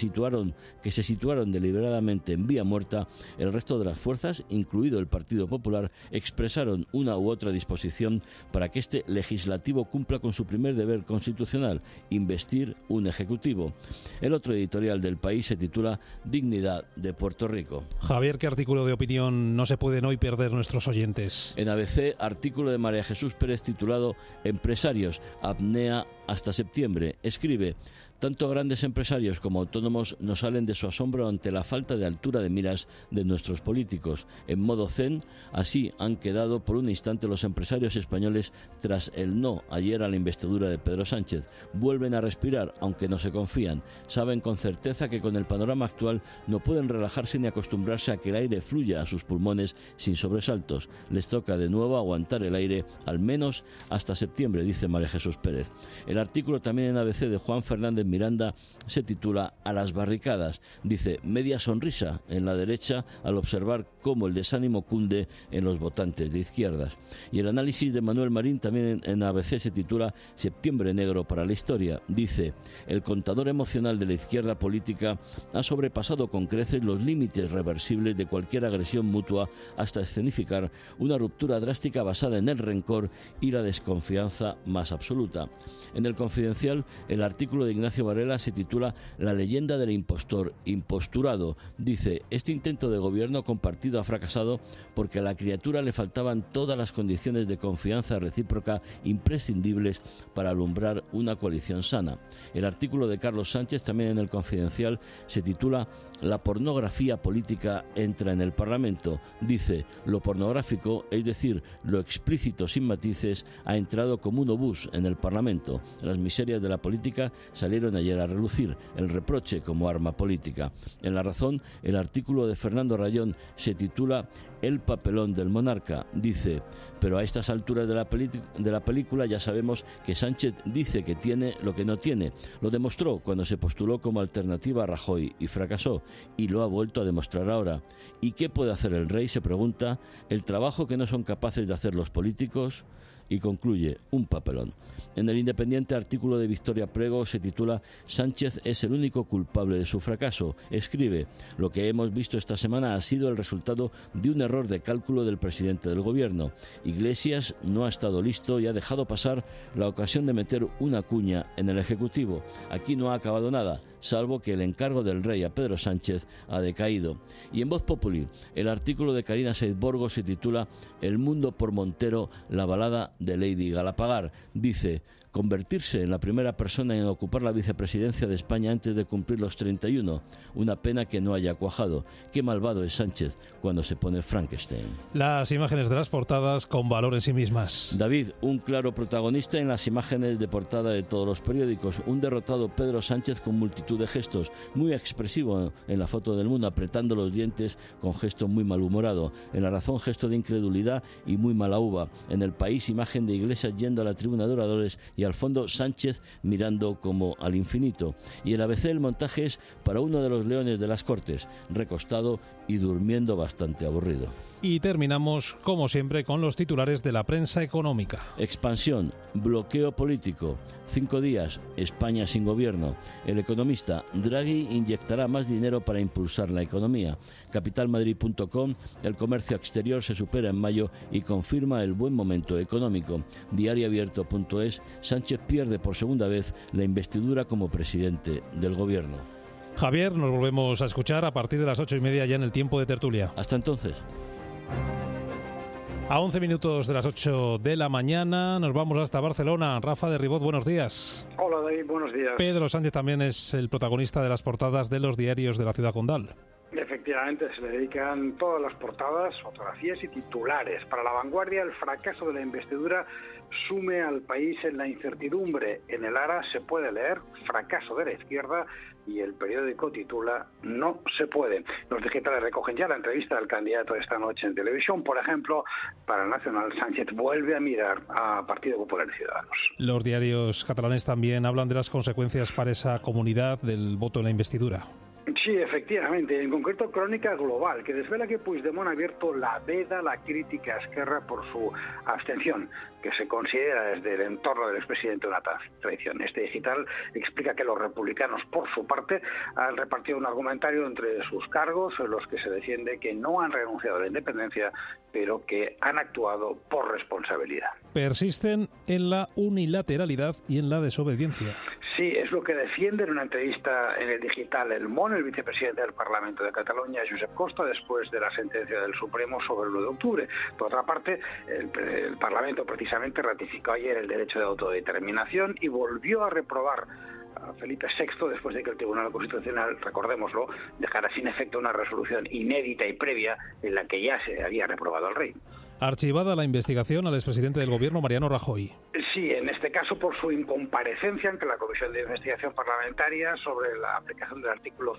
se situaron deliberadamente en vía muerta, el resto de las fuerzas, incluido el Partido Popular, expresaron una u otra disposición para que este legislativo cumpla con su primer deber constitucional, investir un ejecutivo. El otro editorial del País se titula Dignidad de Puerto Rico. Javier, ¿qué artículo de opinión no se pueden hoy perder nuestros oyentes? En ABC, artículo de María Jesús Pérez titulado Empresarios, apnea hasta septiembre. Escribe, tanto grandes empresarios como autónomos no salen de su asombro ante la falta de altura de miras de nuestros políticos. En modo zen, así han quedado por un instante los empresarios españoles tras el no ayer a la investidura de Pedro Sánchez. Vuelven a respirar, aunque no se confían. Saben con certeza que con el panorama actual no pueden relajarse ni acostumbrarse a que el aire fluya a sus pulmones sin sobresaltos. Les toca de nuevo aguantar el aire, al menos hasta septiembre, dice María Jesús Pérez. El artículo también en ABC de Juan Fernández Miranda se titula A las barricadas. Dice, media sonrisa en la derecha al observar cómo el desánimo cunde en los votantes de izquierdas. Y el análisis de Manuel Marín también en ABC se titula Septiembre negro para la historia. Dice, el contador emocional de la izquierda política ha sobrepasado con creces los límites reversibles de cualquier agresión mutua hasta escenificar una ruptura drástica basada en el rencor y la desconfianza más absoluta. En El Confidencial, el artículo de Ignacio Varela se titula La leyenda del impostor imposturado. Dice, este intento de gobierno compartido ha fracasado porque a la criatura le faltaban todas las condiciones de confianza recíproca imprescindibles para alumbrar una coalición sana. El artículo de Carlos Sánchez, también en El Confidencial, se titula La pornografía política entra en el Parlamento. Dice, lo pornográfico, es decir, lo explícito sin matices, ha entrado como un obús en el Parlamento. Las miserias de la política salieron ayer a relucir, el reproche como arma política. En La Razón, el artículo de Fernando Rayón se titula El papelón del monarca. Dice, pero a estas alturas de la película ya sabemos que Sánchez dice que tiene lo que no tiene. Lo demostró cuando se postuló como alternativa a Rajoy y fracasó, y lo ha vuelto a demostrar ahora. ¿Y qué puede hacer el rey?, se pregunta. El trabajo que no son capaces de hacer los políticos. Y concluye, un papelón. En El Independiente, artículo de Victoria Prego se titula Sánchez es el único culpable de su fracaso. Escribe, lo que hemos visto esta semana ha sido el resultado de un error de cálculo del presidente del gobierno. Iglesias no ha estado listo y ha dejado pasar la ocasión de meter una cuña en el Ejecutivo. Aquí no ha acabado nada, salvo que el encargo del rey a Pedro Sánchez ha decaído. Y en Voz Populi, el artículo de Carina Seidborgo se titula El mundo por Montero, la balada de Lady Galapagar. Dice, convertirse en la primera persona en ocupar la vicepresidencia de España antes de cumplir los 31. Una pena que no haya cuajado. Qué malvado es Sánchez cuando se pone Frankenstein. Las imágenes de las portadas con valor en sí mismas. David, un claro protagonista en las imágenes de portada de todos los periódicos. Un derrotado Pedro Sánchez con multitud multitud de gestos, muy expresivo en la foto del Mundo, apretando los dientes con gesto muy malhumorado. En La Razón, gesto de incredulidad y muy mala uva. En El País, imagen de Iglesias yendo a la tribuna de oradores y al fondo Sánchez mirando como al infinito. Y en ABC el montaje es para uno de los leones de las Cortes, recostado y durmiendo bastante aburrido. Y terminamos, como siempre, con los titulares de la prensa económica. Expansión, bloqueo político, 5 días, España sin gobierno. El Economista, Draghi inyectará más dinero para impulsar la economía. Capitalmadrid.com, el comercio exterior se supera en mayo y confirma el buen momento económico. Diarioabierto.es, Sánchez pierde por segunda vez la investidura como presidente del gobierno. Javier, nos volvemos a escuchar a partir de las 8:30 ya en el tiempo de tertulia. Hasta entonces. A 11 minutos de las 8 de la mañana nos vamos hasta Barcelona. Rafa de Ribot, buenos días. Hola David, buenos días. Pedro Sánchez también es el protagonista de las portadas de los diarios de la ciudad condal. Efectivamente, se le dedican todas las portadas, fotografías y titulares. Para La Vanguardia, el fracaso de la investidura sume al país en la incertidumbre. En el ARA se puede leer fracaso de la izquierda y el periódico titula no se puede. Los digitales recogen ya la entrevista del candidato esta noche en televisión. Por ejemplo, para Nacional, Sánchez vuelve a mirar a Partido Popular y Ciudadanos. Los diarios catalanes también hablan de las consecuencias para esa comunidad del voto en la investidura. Sí, efectivamente. En concreto, Crónica Global, que desvela que Puigdemont ha abierto la veda a la crítica a Esquerra por su abstención, que se considera desde el entorno del expresidente una traición. Este digital explica que los republicanos, por su parte, han repartido un argumentario entre sus cargos en los que se defiende que no han renunciado a la independencia, pero que han actuado por responsabilidad. Persisten en la unilateralidad y en la desobediencia. Sí, es lo que defiende en una entrevista en el digital El Món, el vicepresidente del Parlamento de Cataluña, Josep Costa, después de la sentencia del Supremo sobre el 1 de octubre. Por otra parte, el Parlamento precisamente ratificó ayer el derecho de autodeterminación y volvió a reprobar a Felipe VI después de que el Tribunal Constitucional, recordémoslo, dejara sin efecto una resolución inédita y previa en la que ya se había reprobado al rey. Archivada la investigación al expresidente del Gobierno, Mariano Rajoy. Sí, en este caso por su incomparecencia ante la Comisión de Investigación Parlamentaria sobre la aplicación del artículo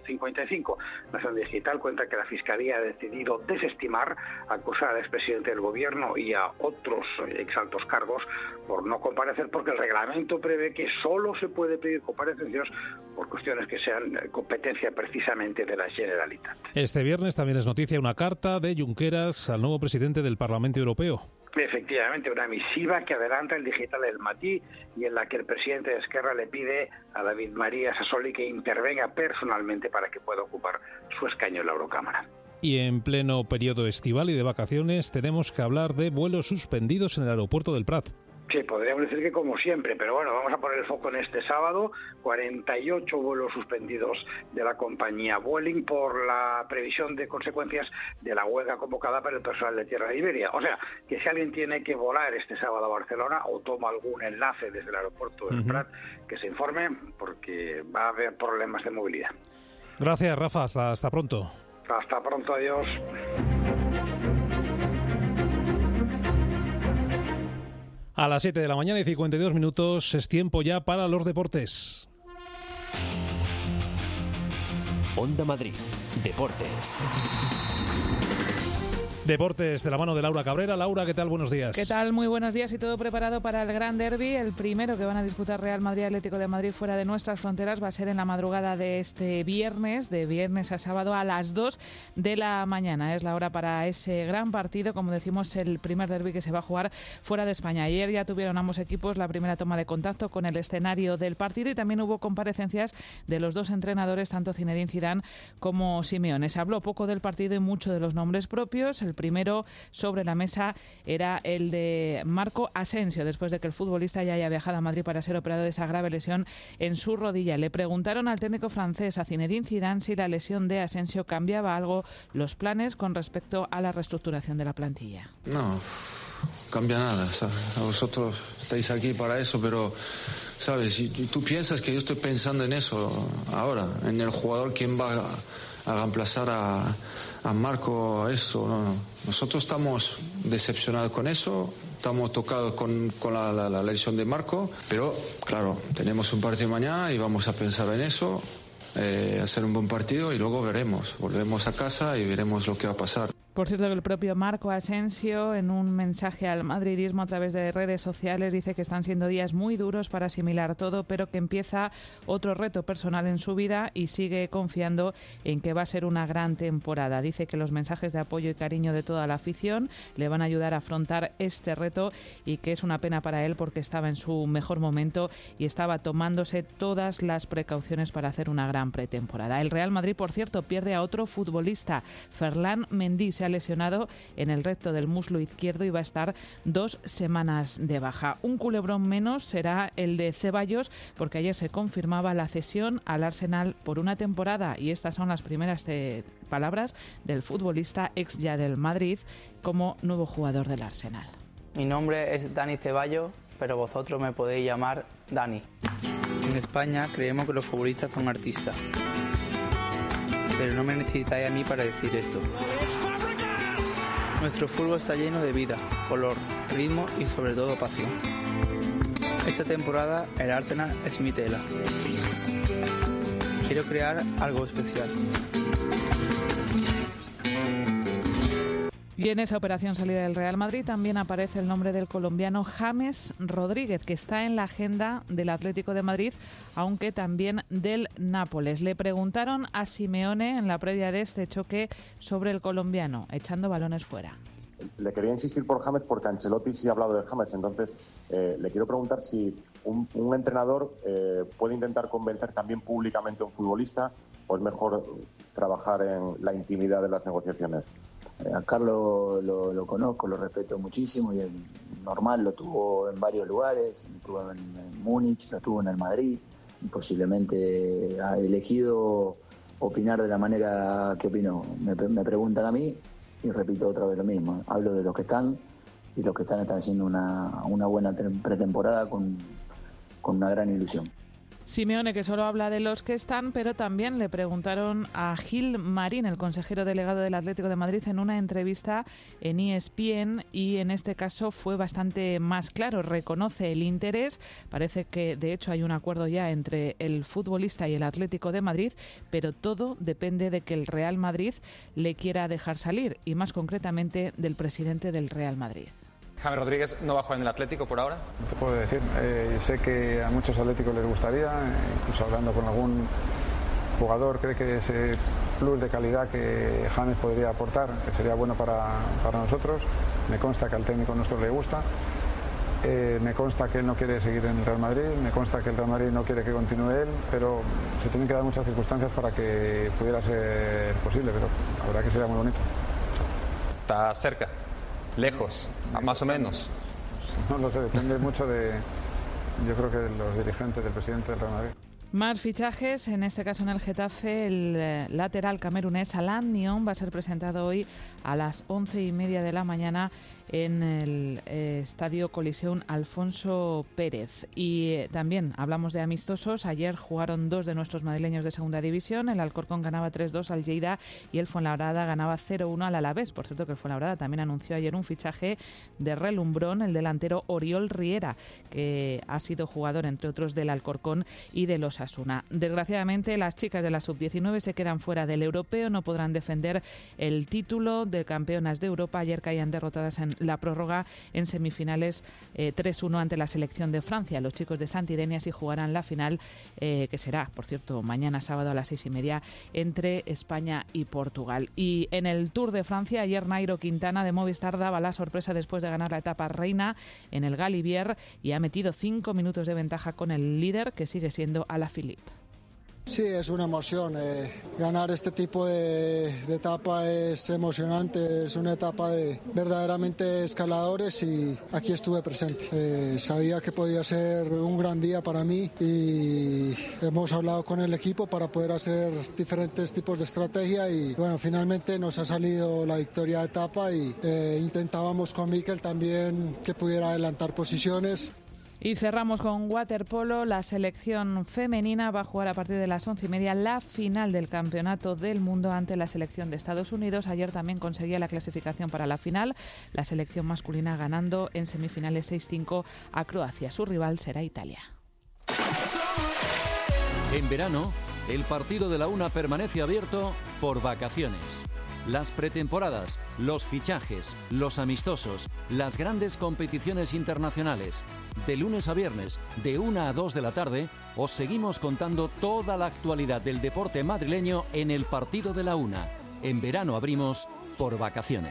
155. Nación Digital cuenta que la Fiscalía ha decidido desestimar, acusar al expresidente del Gobierno y a otros exaltos cargos por no comparecer, porque el reglamento prevé que solo se puede pedir comparecencias por cuestiones que sean competencia precisamente de la Generalitat. Este viernes también es noticia una carta de Junqueras al nuevo presidente del Parlamento Europeo. Efectivamente, una misiva que adelanta el digital El Matí y en la que el presidente de Esquerra le pide a David María Sassoli que intervenga personalmente para que pueda ocupar su escaño en la Eurocámara. Y en pleno periodo estival y de vacaciones tenemos que hablar de vuelos suspendidos en el aeropuerto del Prat. Sí, podríamos decir que como siempre, pero bueno, vamos a poner el foco en este sábado. 48 vuelos suspendidos de la compañía Vueling por la previsión de consecuencias de la huelga convocada por el personal de Tierra de Iberia. O sea, que si alguien tiene que volar este sábado a Barcelona o toma algún enlace desde el aeropuerto del Prat, que se informe porque va a haber problemas de movilidad. Gracias, Rafa. Hasta pronto. Hasta pronto, adiós. A las 7 de la mañana y 52 minutos es tiempo ya para los deportes. Onda Madrid, Deportes. Deportes de la mano de Laura Cabrera. Laura, ¿qué tal? Buenos días. ¿Qué tal? Muy buenos días y todo preparado para el Gran Derby. El primero que van a disputar Real Madrid y Atlético de Madrid fuera de nuestras fronteras va a ser en la madrugada de este viernes, de viernes a sábado a las 2 de la mañana. Es la hora para ese gran partido, como decimos, el primer derby que se va a jugar fuera de España. Ayer ya tuvieron ambos equipos la primera toma de contacto con el escenario del partido y también hubo comparecencias de los dos entrenadores, tanto Zinedine Zidane como Simeone. Se habló poco del partido y mucho de los nombres propios. El primero sobre la mesa era el de Marco Asensio, después de que el futbolista ya haya viajado a Madrid para ser operado de esa grave lesión en su rodilla. Le preguntaron al técnico francés, a Zinedine Zidane, si la lesión de Asensio cambiaba algo los planes con respecto a la reestructuración de la plantilla. No, cambia nada. Vosotros estáis aquí para eso, pero sabes, si tú piensas que yo estoy pensando en eso ahora, en el jugador quién va a reemplazar a Marco, eso, no. Nosotros estamos decepcionados con eso, estamos tocados con la lesión de Marco, pero claro, tenemos un partido mañana y vamos a pensar en eso, hacer un buen partido y luego volvemos a casa y veremos lo que va a pasar. Por cierto, que el propio Marco Asensio, en un mensaje al madridismo a través de redes sociales, dice que están siendo días muy duros para asimilar todo, pero que empieza otro reto personal en su vida y sigue confiando en que va a ser una gran temporada. Dice que los mensajes de apoyo y cariño de toda la afición le van a ayudar a afrontar este reto y que es una pena para él porque estaba en su mejor momento y estaba tomándose todas las precauciones para hacer una gran pretemporada. El Real Madrid, por cierto, pierde a otro futbolista. Ferland Mendy se ha lesionado en el recto del muslo izquierdo y va a estar 2 semanas de baja. Un culebrón menos será el de Ceballos, porque ayer se confirmaba la cesión al Arsenal por una temporada y estas son las primeras palabras del futbolista ex ya del Madrid como nuevo jugador del Arsenal. Mi nombre es Dani Ceballos, pero vosotros me podéis llamar Dani. En España creemos que los futbolistas son artistas, pero no me necesitáis a mí para decir esto. Nuestro fútbol está lleno de vida, color, ritmo y sobre todo pasión. Esta temporada el Arsenal es mi tela. Quiero crear algo especial. Y en esa operación salida del Real Madrid también aparece el nombre del colombiano James Rodríguez, que está en la agenda del Atlético de Madrid, aunque también del Nápoles. Le preguntaron a Simeone en la previa de este choque sobre el colombiano, echando balones fuera. Le quería insistir por James porque Ancelotti sí ha hablado de James, entonces le quiero preguntar si un entrenador puede intentar convencer también públicamente a un futbolista o es mejor trabajar en la intimidad de las negociaciones. A Carlos lo conozco, lo respeto muchísimo y es normal, lo tuvo en varios lugares, lo tuvo en Múnich, lo tuvo en el Madrid y posiblemente ha elegido opinar de la manera que opinó. Me preguntan a mí y repito otra vez lo mismo, hablo de los que están y los que están haciendo una buena pretemporada con una gran ilusión. Simeone, que solo habla de los que están, pero también le preguntaron a Gil Marín, el consejero delegado del Atlético de Madrid, en una entrevista en ESPN y en este caso fue bastante más claro. Reconoce el interés, parece que de hecho hay un acuerdo ya entre el futbolista y el Atlético de Madrid, pero todo depende de que el Real Madrid le quiera dejar salir y más concretamente del presidente del Real Madrid. James Rodríguez no va a jugar en el Atlético por ahora. No te puedo decir, sé que a muchos atléticos les gustaría, incluso hablando con algún jugador, cree que ese plus de calidad que James podría aportar, que sería bueno para nosotros. Me consta que al técnico nuestro le gusta, me consta que él no quiere seguir en el Real Madrid, me consta que el Real Madrid no quiere que continúe él, pero se tienen que dar muchas circunstancias para que pudiera ser posible, pero la verdad que sería muy bonito. Está cerca. Lejos, más o menos. No lo sé, depende mucho yo creo que de los dirigentes, del presidente del Real Madrid. Más fichajes, en este caso en el Getafe, el lateral camerunés Alain Nyon va a ser presentado hoy a las 11:30 de la mañana en el Estadio Coliseum Alfonso Pérez. Y también hablamos de amistosos. Ayer jugaron 2 de nuestros madrileños de segunda división. El Alcorcón ganaba 3-2 al Lleida y el Fuenlabrada ganaba 0-1 al Alavés. Por cierto, que el Fuenlabrada también anunció ayer un fichaje de relumbrón, el delantero Oriol Riera, que ha sido jugador, entre otros, del Alcorcón y de los Osasuna. Desgraciadamente, las chicas de la sub-19 se quedan fuera del europeo, no podrán defender el título de campeonas de Europa. Ayer caían derrotadas en la prórroga en semifinales 3-1 ante la selección de Francia. Los chicos de Santidenia sí jugarán la final, que será, por cierto, mañana sábado a las 6:30 entre España y Portugal. Y en el Tour de Francia, ayer Nairo Quintana de Movistar daba la sorpresa después de ganar la etapa reina en el Galibier y ha metido 5 minutos de ventaja con el líder, que sigue siendo Alaphilippe. Sí, es una emoción. Ganar este tipo de etapa es emocionante, es una etapa de verdaderamente escaladores y aquí estuve presente. Sabía que podía ser un gran día para mí y hemos hablado con el equipo para poder hacer diferentes tipos de estrategia y bueno, finalmente nos ha salido la victoria de etapa y intentábamos con Mikel también que pudiera adelantar posiciones. Y cerramos con waterpolo. La selección femenina va a jugar a partir de las 11:30 la final del Campeonato del Mundo ante la selección de Estados Unidos. Ayer también conseguía la clasificación para la final. La selección masculina ganando en semifinales 6-5 a Croacia. Su rival será Italia. En verano, el partido de la UNA permanece abierto por vacaciones. Las pretemporadas, los fichajes, los amistosos, las grandes competiciones internacionales. De lunes a viernes, de 1 a 2 de la tarde, os seguimos contando toda la actualidad del deporte madrileño en el partido de la UNA. En verano abrimos por vacaciones.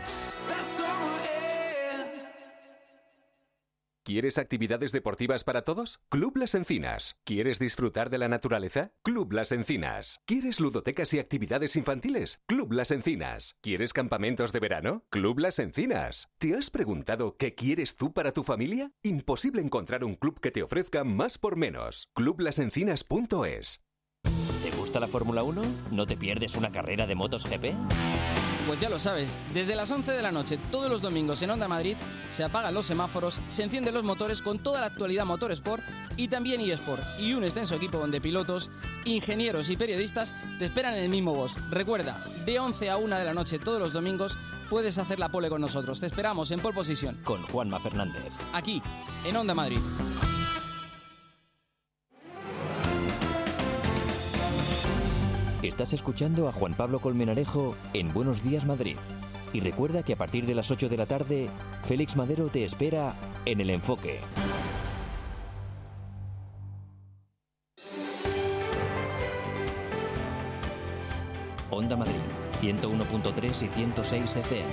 ¿Quieres actividades deportivas para todos? Club Las Encinas. ¿Quieres disfrutar de la naturaleza? Club Las Encinas. ¿Quieres ludotecas y actividades infantiles? Club Las Encinas. ¿Quieres campamentos de verano? Club Las Encinas. ¿Te has preguntado qué quieres tú para tu familia? Imposible encontrar un club que te ofrezca más por menos. Clublasencinas.es. ¿Te gusta la Fórmula 1? ¿No te pierdes una carrera de motos GP? Pues ya lo sabes, desde las 11 de la noche todos los domingos en Onda Madrid se apagan los semáforos, se encienden los motores con toda la actualidad Motorsport y también eSport, y un extenso equipo de pilotos, ingenieros y periodistas te esperan en el mismo box. Recuerda, de 11 a 1 de la noche todos los domingos puedes hacer la pole con nosotros. Te esperamos en Pole Position con Juanma Fernández, aquí en Onda Madrid. Estás escuchando a Juan Pablo Colmenarejo en Buenos Días Madrid. Y recuerda que a partir de las 8 de la tarde, Félix Madero te espera en El Enfoque. Onda Madrid, 101.3 y 106 FM.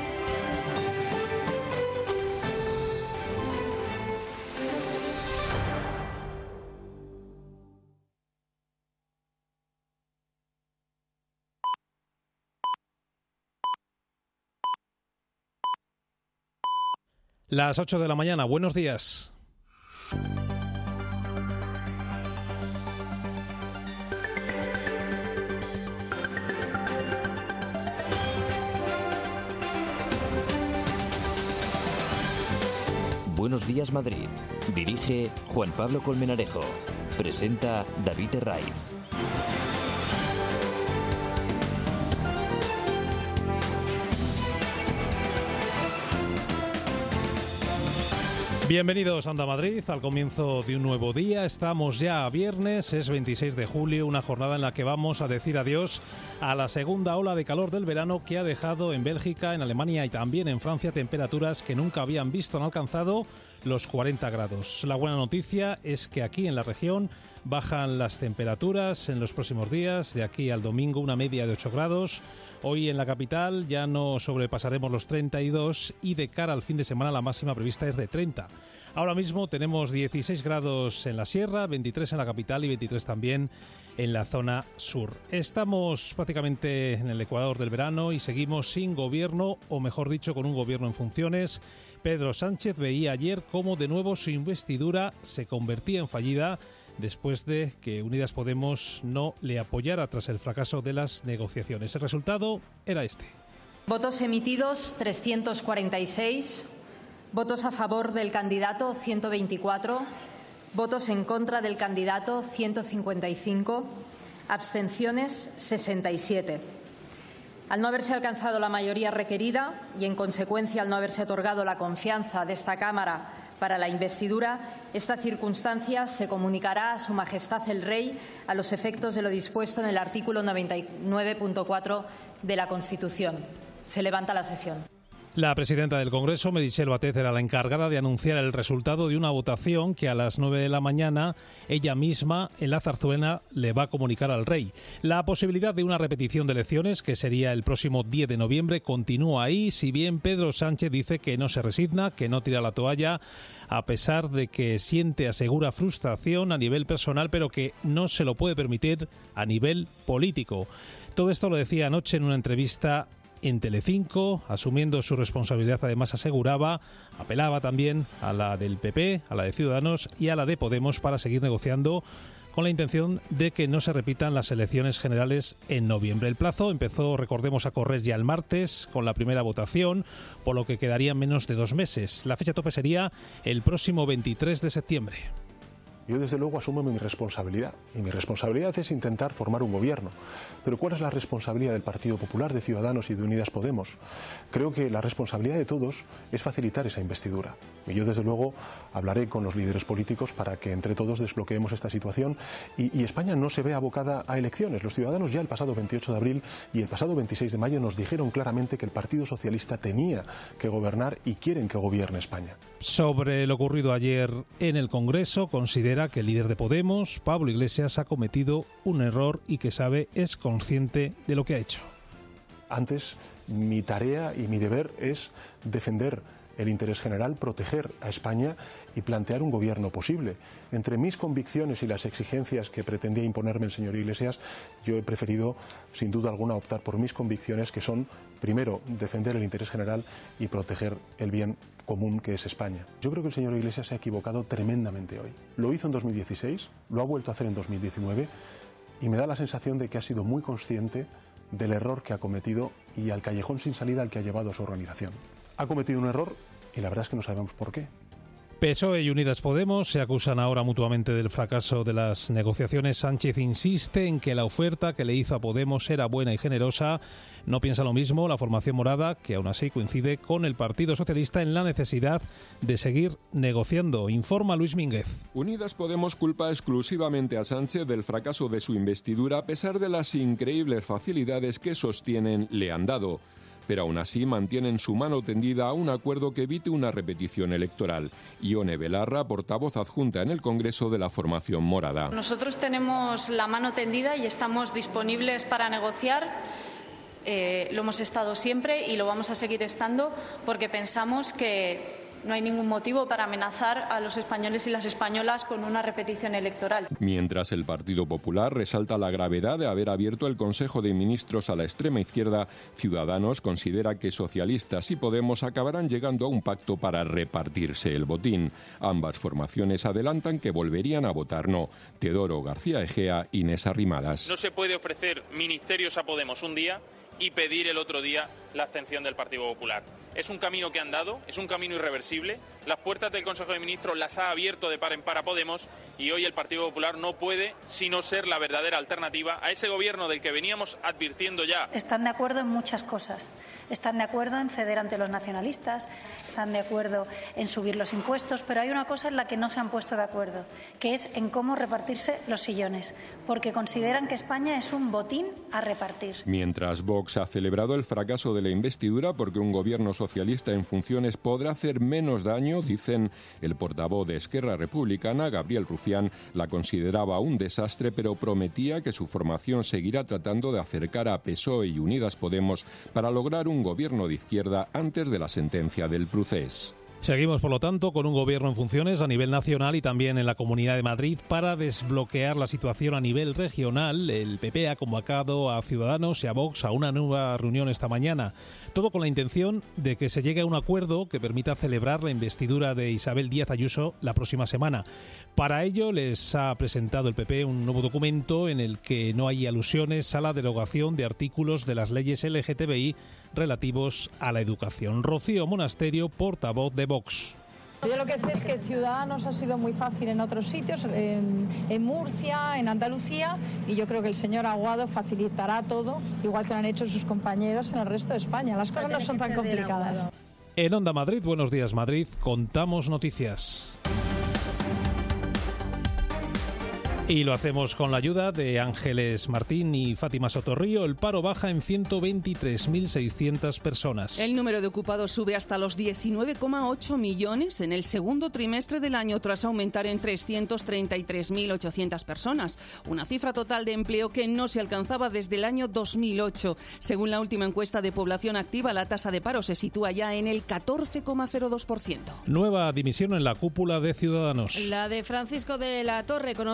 Las 8 de la mañana, buenos días. Buenos días Madrid. Dirige Juan Pablo Colmenarejo. Presenta David Herraiz. Bienvenidos a Onda Madrid, al comienzo de un nuevo día. Estamos ya a viernes, es 26 de julio, una jornada en la que vamos a decir adiós a la segunda ola de calor del verano que ha dejado en Bélgica, en Alemania y también en Francia temperaturas que nunca habían visto, han alcanzado los 40 grados. La buena noticia es que aquí en la región bajan las temperaturas en los próximos días, de aquí al domingo una media de 8 grados. Hoy en la capital ya no sobrepasaremos los 32 y de cara al fin de semana la máxima prevista es de 30. Ahora mismo tenemos 16 grados en la sierra, 23 en la capital y 23 también en la zona sur. Estamos prácticamente en el ecuador del verano y seguimos sin gobierno, o mejor dicho, con un gobierno en funciones. Pedro Sánchez veía ayer cómo de nuevo su investidura se convertía en fallida después de que Unidas Podemos no le apoyara tras el fracaso de las negociaciones. El resultado era este. Votos emitidos 346, votos a favor del candidato 124, votos en contra del candidato 155, abstenciones 67. Al no haberse alcanzado la mayoría requerida y, en consecuencia, al no haberse otorgado la confianza de esta Cámara para la investidura, esta circunstancia se comunicará a Su Majestad el Rey a los efectos de lo dispuesto en el artículo 99.4 de la Constitución. Se levanta la sesión. La presidenta del Congreso, Meritxell Batet, era la encargada de anunciar el resultado de una votación que a las 9 de la mañana ella misma en la zarzuela le va a comunicar al rey. La posibilidad de una repetición de elecciones, que sería el próximo 10 de noviembre, continúa ahí, si bien Pedro Sánchez dice que no se resigna, que no tira la toalla, a pesar de que siente, asegura, frustración a nivel personal, pero que no se lo puede permitir a nivel político. Todo esto lo decía anoche en una entrevista en Telecinco, asumiendo su responsabilidad, además aseguraba, apelaba también a la del PP, a la de Ciudadanos y a la de Podemos para seguir negociando con la intención de que no se repitan las elecciones generales en noviembre. El plazo empezó, recordemos, a correr ya el martes con la primera votación, por lo que quedarían menos de 2 meses. La fecha tope sería el próximo 23 de septiembre. Yo desde luego asumo mi responsabilidad, y mi responsabilidad es intentar formar un gobierno. Pero ¿cuál es la responsabilidad del Partido Popular, de Ciudadanos y de Unidas Podemos? Creo que la responsabilidad de todos es facilitar esa investidura. Y yo desde luego hablaré con los líderes políticos para que entre todos desbloqueemos esta situación y España no se vea abocada a elecciones. Los ciudadanos ya el pasado 28 de abril y el pasado 26 de mayo nos dijeron claramente que el Partido Socialista tenía que gobernar y quieren que gobierne España. Sobre lo ocurrido ayer en el Congreso, considera que el líder de Podemos, Pablo Iglesias, ha cometido un error y que es consciente de lo que ha hecho. Antes, mi tarea y mi deber es defender el interés general, proteger a España y plantear un gobierno posible. Entre mis convicciones y las exigencias que pretendía imponerme el señor Iglesias, yo he preferido, sin duda alguna, optar por mis convicciones, que son, primero, defender el interés general y proteger el bien común que es España. Yo creo que el señor Iglesias se ha equivocado tremendamente hoy. Lo hizo en 2016, lo ha vuelto a hacer en 2019 y me da la sensación de que ha sido muy consciente del error que ha cometido y al callejón sin salida al que ha llevado a su organización. Ha cometido un error y la verdad es que no sabemos por qué. PSOE y Unidas Podemos se acusan ahora mutuamente del fracaso de las negociaciones. Sánchez insiste en que la oferta que le hizo a Podemos era buena y generosa. No piensa lo mismo la formación morada, que aún así coincide con el Partido Socialista en la necesidad de seguir negociando. Informa Luis Mínguez. Unidas Podemos culpa exclusivamente a Sánchez del fracaso de su investidura a pesar de las increíbles facilidades que sostienen le han dado. Pero aún así mantienen su mano tendida a un acuerdo que evite una repetición electoral. Ione Belarra, portavoz adjunta en el Congreso de la formación morada. Nosotros tenemos la mano tendida y estamos disponibles para negociar. Lo hemos estado siempre y lo vamos a seguir estando porque pensamos que no hay ningún motivo para amenazar a los españoles y las españolas con una repetición electoral. Mientras el Partido Popular resalta la gravedad de haber abierto el Consejo de Ministros a la extrema izquierda, Ciudadanos considera que socialistas y Podemos acabarán llegando a un pacto para repartirse el botín. Ambas formaciones adelantan que volverían a votar no. Teodoro García Egea, Inés Arrimadas. No se puede ofrecer ministerios a Podemos un día y pedir el otro día la abstención del Partido Popular. Es un camino que han dado, es un camino irreversible. Las puertas del Consejo de Ministros las ha abierto de par en par a Podemos y hoy el Partido Popular no puede sino ser la verdadera alternativa a ese gobierno del que veníamos advirtiendo ya. Están de acuerdo en muchas cosas. Están de acuerdo en ceder ante los nacionalistas, están de acuerdo en subir los impuestos, pero hay una cosa en la que no se han puesto de acuerdo, que es en cómo repartirse los sillones, porque consideran que España es un botín a repartir. Mientras Vox ha celebrado el fracaso de la investidura porque un gobierno socialista en funciones podrá hacer menos daño, dicen el portavoz de Esquerra Republicana, Gabriel Rufián, la consideraba un desastre, pero prometía que su formación seguirá tratando de acercar a PSOE y Unidas Podemos para lograr un gobierno de izquierda antes de la sentencia del procés. Seguimos, por lo tanto, con un gobierno en funciones a nivel nacional y también en la Comunidad de Madrid para desbloquear la situación a nivel regional. El PP ha convocado a Ciudadanos y a Vox a una nueva reunión esta mañana. Todo con la intención de que se llegue a un acuerdo que permita celebrar la investidura de Isabel Díaz Ayuso la próxima semana. Para ello les ha presentado el PP un nuevo documento en el que no hay alusiones a la derogación de artículos de las leyes LGTBI relativos a la educación. Rocío Monasterio, portavoz de Vox. Yo lo que sé es que Ciudadanos ha sido muy fácil en otros sitios, en Murcia, en Andalucía, y yo creo que el señor Aguado facilitará todo, igual que lo han hecho sus compañeros en el resto de España. Las cosas no son tan complicadas. En Onda Madrid, Buenos Días Madrid, contamos noticias. Y lo hacemos con la ayuda de Ángeles Martín y Fátima Sotorrío. El paro baja en 123.600 personas. El número de ocupados sube hasta los 19,8 millones en el segundo trimestre del año, tras aumentar en 333.800 personas. Una cifra total de empleo que no se alcanzaba desde el año 2008. Según la última encuesta de población activa, la tasa de paro se sitúa ya en el 14,02%. Nueva dimisión en la cúpula de Ciudadanos. La de Francisco de la Torre, economista y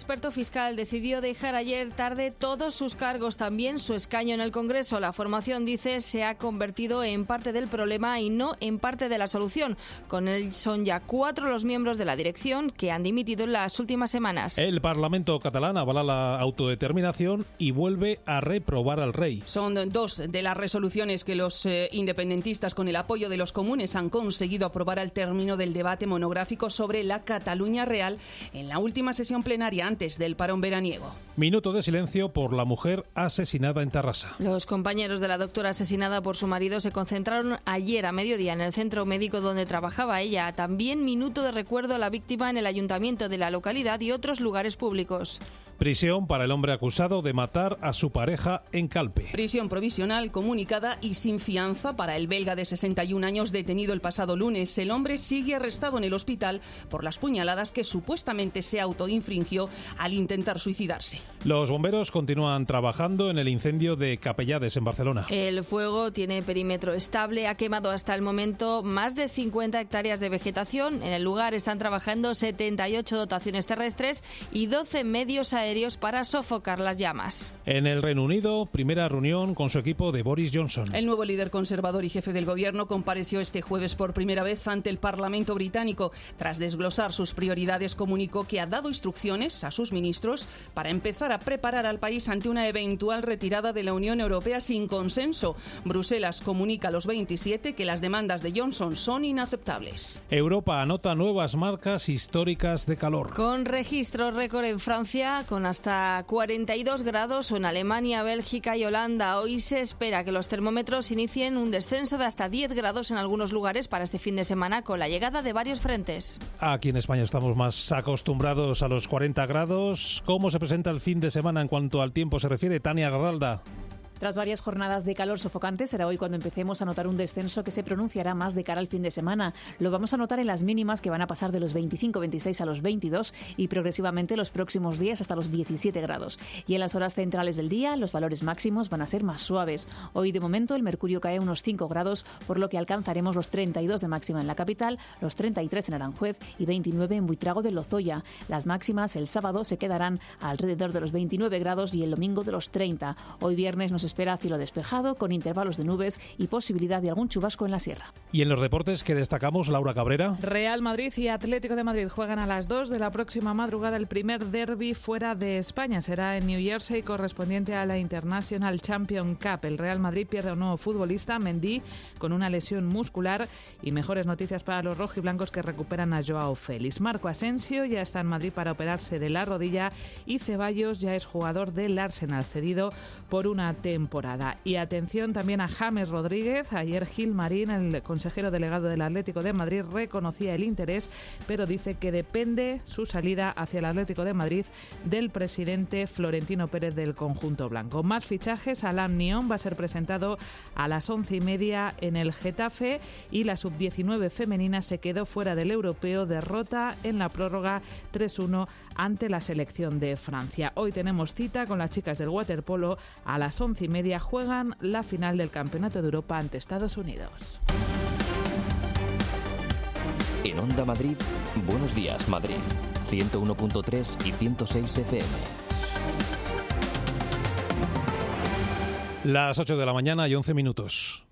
experto fiscal decidió dejar ayer tarde todos sus cargos, también su escaño en el Congreso. La formación, dice, se ha convertido en parte del problema y no en parte de la solución. Con él son ya 4 los miembros de la dirección que han dimitido en las últimas semanas. El Parlamento catalán avala la autodeterminación y vuelve a reprobar al rey. Son 2 de las resoluciones que los independentistas, con el apoyo de los comunes, han conseguido aprobar al término del debate monográfico sobre la Cataluña Real en la última sesión plenaria antes del parón veraniego. Minuto de silencio por la mujer asesinada en Tarrasa. Los compañeros de la doctora asesinada por su marido se concentraron ayer a mediodía en el centro médico donde trabajaba ella. También minuto de recuerdo a la víctima en el ayuntamiento de la localidad y otros lugares públicos. Prisión para el hombre acusado de matar a su pareja en Calpe. Prisión provisional comunicada y sin fianza para el belga de 61 años detenido el pasado lunes. El hombre sigue arrestado en el hospital por las puñaladas que supuestamente se autoinfringió al intentar suicidarse. Los bomberos continúan trabajando en el incendio de Capellades, en Barcelona. El fuego tiene perímetro estable, ha quemado hasta el momento más de 50 hectáreas de vegetación. En el lugar están trabajando 78 dotaciones terrestres y 12 medios aéreos para sofocar las llamas. En el Reino Unido, primera reunión con su equipo de Boris Johnson. El nuevo líder conservador y jefe del gobierno compareció este jueves por primera vez ante el Parlamento británico. Tras desglosar sus prioridades, comunicó que ha dado instrucciones a sus ministros para empezar a preparar al país ante una eventual retirada de la Unión Europea sin consenso. Bruselas comunica a los 27 que las demandas de Johnson son inaceptables. Europa anota nuevas marcas históricas de calor. Con registro récord en Francia, con hasta 42 grados, o en Alemania, Bélgica y Holanda. Hoy se espera que los termómetros inicien un descenso de hasta 10 grados en algunos lugares para este fin de semana, con la llegada de varios frentes. Aquí en España estamos más acostumbrados a los 40 grados. ¿Cómo se presenta el fin de semana en cuanto al tiempo se refiere? Tania Garralda. Tras varias jornadas de calor sofocante, será hoy cuando empecemos a notar un descenso que se pronunciará más de cara al fin de semana. Lo vamos a notar en las mínimas, que van a pasar de los 25-26 a los 22 y progresivamente los próximos días hasta los 17 grados. Y en las horas centrales del día, los valores máximos van a ser más suaves. Hoy, de momento, el mercurio cae unos 5 grados, por lo que alcanzaremos los 32 de máxima en la capital, los 33 en Aranjuez y 29 en Buitrago de Lozoya. Las máximas el sábado se quedarán alrededor de los 29 grados y el domingo de los 30. Hoy viernes nos espera cielo despejado con intervalos de nubes y posibilidad de algún chubasco en la sierra. Y en los deportes que destacamos, Laura Cabrera. Real Madrid y Atlético de Madrid juegan a las 2 de la próxima madrugada el primer derbi fuera de España. Será en New Jersey, correspondiente a la International Champions Cup. El Real Madrid pierde a un nuevo futbolista, Mendy, con una lesión muscular, y mejores noticias para los rojiblancos, que recuperan a Joao Félix. Marco Asensio ya está en Madrid para operarse de la rodilla y Ceballos ya es jugador del Arsenal, cedido por una temporada. Y atención también a James Rodríguez. Ayer Gil Marín, el consejero delegado del Atlético de Madrid, reconocía el interés, pero dice que depende su salida hacia el Atlético de Madrid del presidente Florentino Pérez del conjunto blanco. Más fichajes. Alan Nión va a ser presentado a las 11:30 en el Getafe, y la sub-19 femenina se quedó fuera del europeo, derrota en la prórroga 3-1 ante la selección de Francia. Hoy tenemos cita con las chicas del waterpolo. A las 11:30 juegan la final del Campeonato de Europa ante Estados Unidos. En Onda Madrid, Buenos Días Madrid, 101.3 y 106 FM. Las 8 de la mañana y 11 minutos.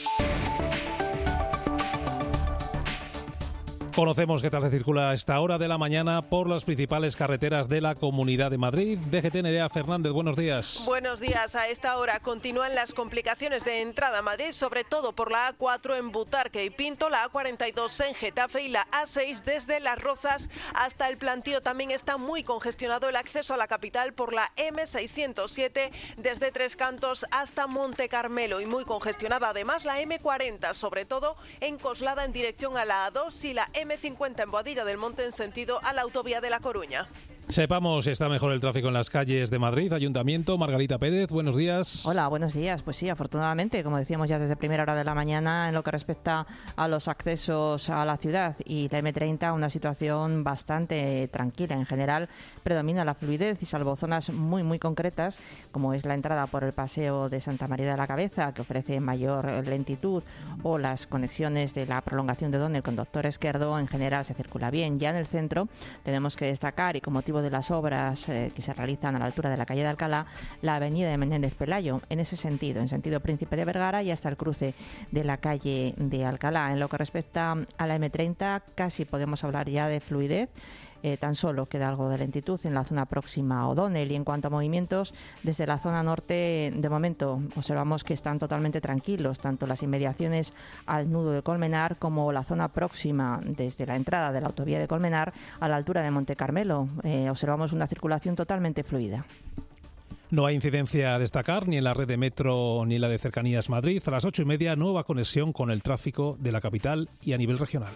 Conocemos qué tal se circula a esta hora de la mañana por las principales carreteras de la Comunidad de Madrid. DGT, Nerea Fernández, buenos días. Buenos días. A esta hora continúan las complicaciones de entrada a Madrid, sobre todo por la A4 en Butarque y Pinto, la A42 en Getafe y la A6 desde Las Rozas hasta el Plantío. También está muy congestionado el acceso a la capital por la M607 desde Tres Cantos hasta Monte Carmelo, y muy congestionada además la M40, sobre todo en Coslada en dirección a la A2 y la M50 en Boadilla del Monte en sentido a la autovía de La Coruña. Sepamos si está mejor el tráfico en las calles de Madrid. Ayuntamiento, Margarita Pérez, buenos días. Hola, buenos días. Pues sí, afortunadamente, como decíamos ya desde primera hora de la mañana, en lo que respecta a los accesos a la ciudad y la M30, una situación bastante tranquila. En general, predomina la fluidez y salvo zonas muy concretas, como es la entrada por el Paseo de Santa María de la Cabeza, que ofrece mayor lentitud, o las conexiones de la prolongación de Donel con Doctor Esquerdo, en general se circula bien. Ya en el centro tenemos que destacar, y con motivo motivo de las obras que se realizan a la altura de la calle de Alcalá, la avenida de Menéndez Pelayo, en ese sentido, en sentido Príncipe de Vergara y hasta el cruce de la calle de Alcalá. En lo que respecta a la M30, casi podemos hablar ya de fluidez. Tan solo queda algo de lentitud en la zona próxima a O'Donnell, y en cuanto a movimientos desde la zona norte, de momento observamos que están totalmente tranquilos, tanto las inmediaciones al nudo de Colmenar como la zona próxima desde la entrada de la autovía de Colmenar a la altura de Monte Carmelo. Observamos una circulación totalmente fluida. No hay incidencia a destacar ni en la red de metro ni en la de Cercanías Madrid. A las 8:30, nueva conexión con el tráfico de la capital y a nivel regional.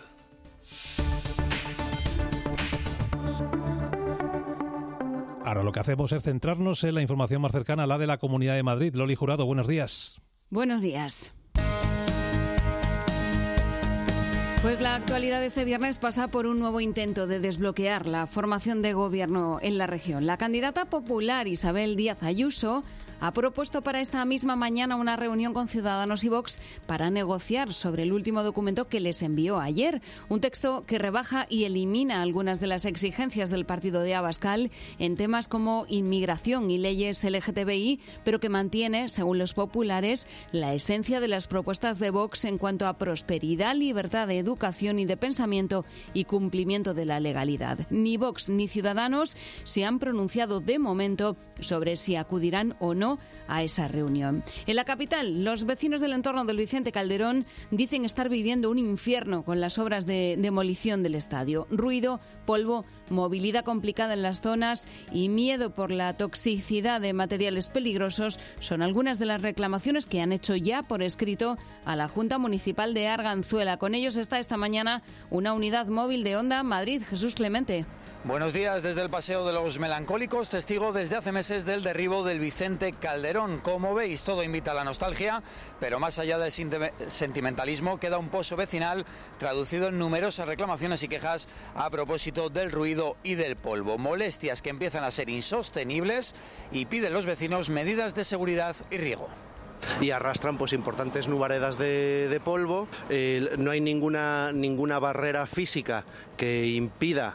Ahora lo que hacemos es centrarnos en la información más cercana a la de la Comunidad de Madrid. Loli Jurado, buenos días. Buenos días. Pues la actualidad de este viernes pasa por un nuevo intento de desbloquear la formación de gobierno en la región. La candidata popular Isabel Díaz Ayuso ha propuesto para esta misma mañana una reunión con Ciudadanos y Vox para negociar sobre el último documento que les envió ayer. Un texto que rebaja y elimina algunas de las exigencias del partido de Abascal en temas como inmigración y leyes LGTBI, pero que mantiene, según los populares, la esencia de las propuestas de Vox en cuanto a prosperidad, libertad de educación y de pensamiento y cumplimiento de la legalidad. Ni Vox ni Ciudadanos se han pronunciado de momento sobre si acudirán o no a esa reunión. En la capital, los vecinos del entorno del Vicente Calderón dicen estar viviendo un infierno con las obras de demolición del estadio. Ruido, polvo, movilidad complicada en las zonas y miedo por la toxicidad de materiales peligrosos son algunas de las reclamaciones que han hecho ya por escrito a la Junta Municipal de Arganzuela. Con ellos está esta mañana una unidad móvil de Onda Madrid. Jesús Clemente. Buenos días desde el Paseo de los Melancólicos, testigo desde hace meses del derribo del Vicente Calderón. Como veis, todo invita a la nostalgia, pero más allá del sentimentalismo queda un pozo vecinal traducido en numerosas reclamaciones y quejas a propósito del ruido y del polvo. Molestias que empiezan a ser insostenibles y piden los vecinos medidas de seguridad y riego. Y arrastran pues importantes nubaredas de polvo. No hay ninguna barrera física que impida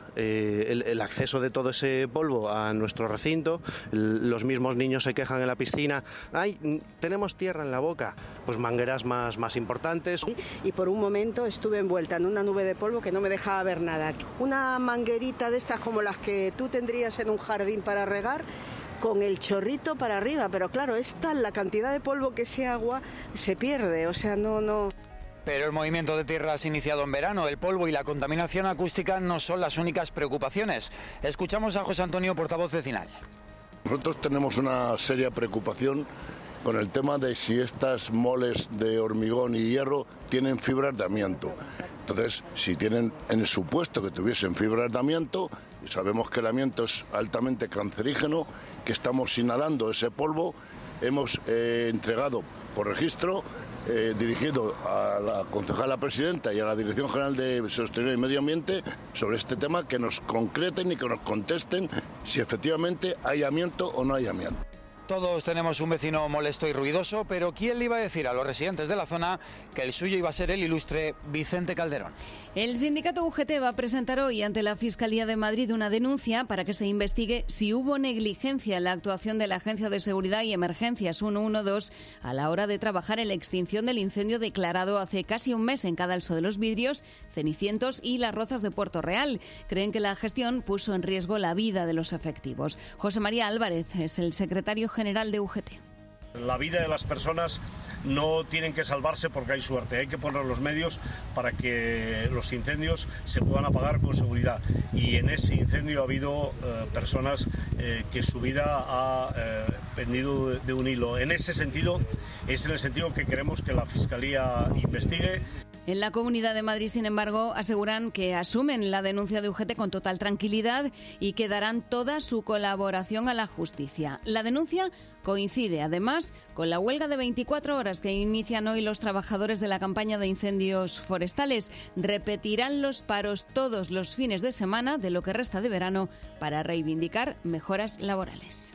el acceso de todo ese polvo a nuestro recinto. Los mismos niños se quejan en la piscina. ¡Ay, tenemos tierra en la boca! Pues mangueras más importantes. Y por un momento estuve envuelta en una nube de polvo que no me dejaba ver nada. Una manguerita de estas como las que tú tendrías en un jardín para regar, con el chorrito para arriba, pero claro, es tal la cantidad de polvo que ese agua se pierde, o sea, no... Pero el movimiento de tierras iniciado en verano, el polvo y la contaminación acústica no son las únicas preocupaciones. Escuchamos a José Antonio, portavoz vecinal. Nosotros tenemos una seria preocupación con el tema de si estas moles de hormigón y hierro tienen fibras de amianto. Entonces, si tienen, en el supuesto que tuviesen fibras de amianto, y sabemos que el amianto es altamente cancerígeno, que estamos inhalando ese polvo, hemos entregado por registro, dirigido a la concejala presidenta y a la Dirección General de Sostenibilidad y Medio Ambiente sobre este tema, que nos concreten y que nos contesten si efectivamente hay amianto o no hay amianto. Todos tenemos un vecino molesto y ruidoso, pero ¿quién le iba a decir a los residentes de la zona que el suyo iba a ser el ilustre Vicente Calderón? El sindicato UGT va a presentar hoy ante la Fiscalía de Madrid una denuncia para que se investigue si hubo negligencia en la actuación de la Agencia de Seguridad y Emergencias 112 a la hora de trabajar en la extinción del incendio declarado hace casi un mes en Cadalso de los Vidrios, Cenicientos y Las Rozas de Puerto Real. Creen que la gestión puso en riesgo la vida de los efectivos. José María Álvarez es el secretario general de UGT. La vida de las personas no tienen que salvarse porque hay suerte, hay que poner los medios para que los incendios se puedan apagar con seguridad. Y en ese incendio ha habido personas que su vida ha pendido de un hilo. En ese sentido, es en el sentido que queremos que la Fiscalía investigue. En la Comunidad de Madrid, sin embargo, aseguran que asumen la denuncia de UGT con total tranquilidad y que darán toda su colaboración a la justicia. La denuncia coincide, además, con la huelga de 24 horas que inician hoy los trabajadores de la campaña de incendios forestales. Repetirán los paros todos los fines de semana de lo que resta de verano para reivindicar mejoras laborales.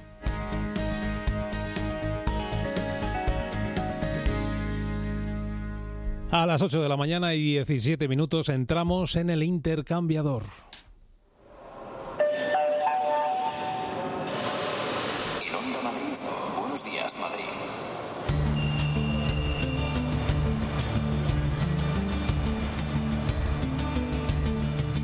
A las 8 de la mañana y 17 minutos entramos en el intercambiador.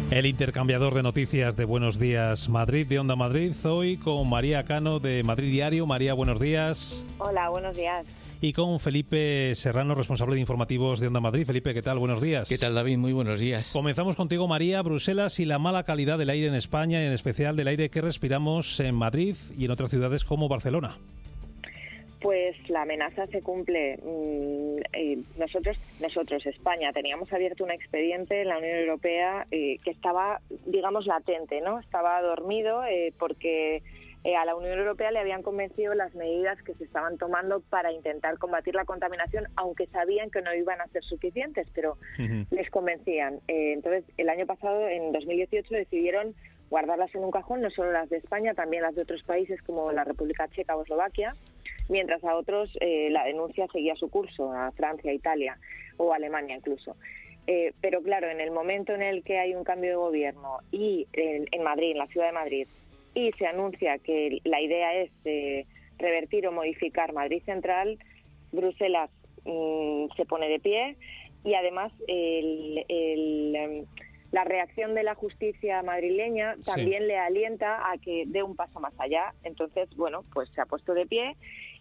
El intercambiador de noticias de Buenos Días Madrid, de Onda Madrid, hoy con María Cano de Madrid Diario. María, buenos días. Hola, buenos días. Y con Felipe Serrano, responsable de informativos de Onda Madrid. Felipe, ¿qué tal? Buenos días. ¿Qué tal, David? Muy buenos días. Comenzamos contigo, María. Bruselas y la mala calidad del aire en España, y en especial del aire que respiramos en Madrid y en otras ciudades como Barcelona. Pues la amenaza se cumple. Nosotros, España, teníamos abierto un expediente en la Unión Europea que estaba, digamos, latente, ¿no? Estaba dormido porque a la Unión Europea le habían convencido las medidas que se estaban tomando para intentar combatir la contaminación, aunque sabían que no iban a ser suficientes, pero les convencían. Entonces, el año pasado, en 2018, decidieron guardarlas en un cajón, no solo las de España, también las de otros países como la República Checa o Eslovaquia, mientras a otros la denuncia seguía su curso, a Francia, Italia o Alemania incluso. Pero claro, en el momento en el que hay un cambio de gobierno y en Madrid, en la ciudad de Madrid, y se anuncia que la idea es revertir o modificar Madrid Central, Bruselas se pone de pie y además la reacción de la justicia madrileña también le alienta a que dé un paso más allá. Entonces, bueno, pues se ha puesto de pie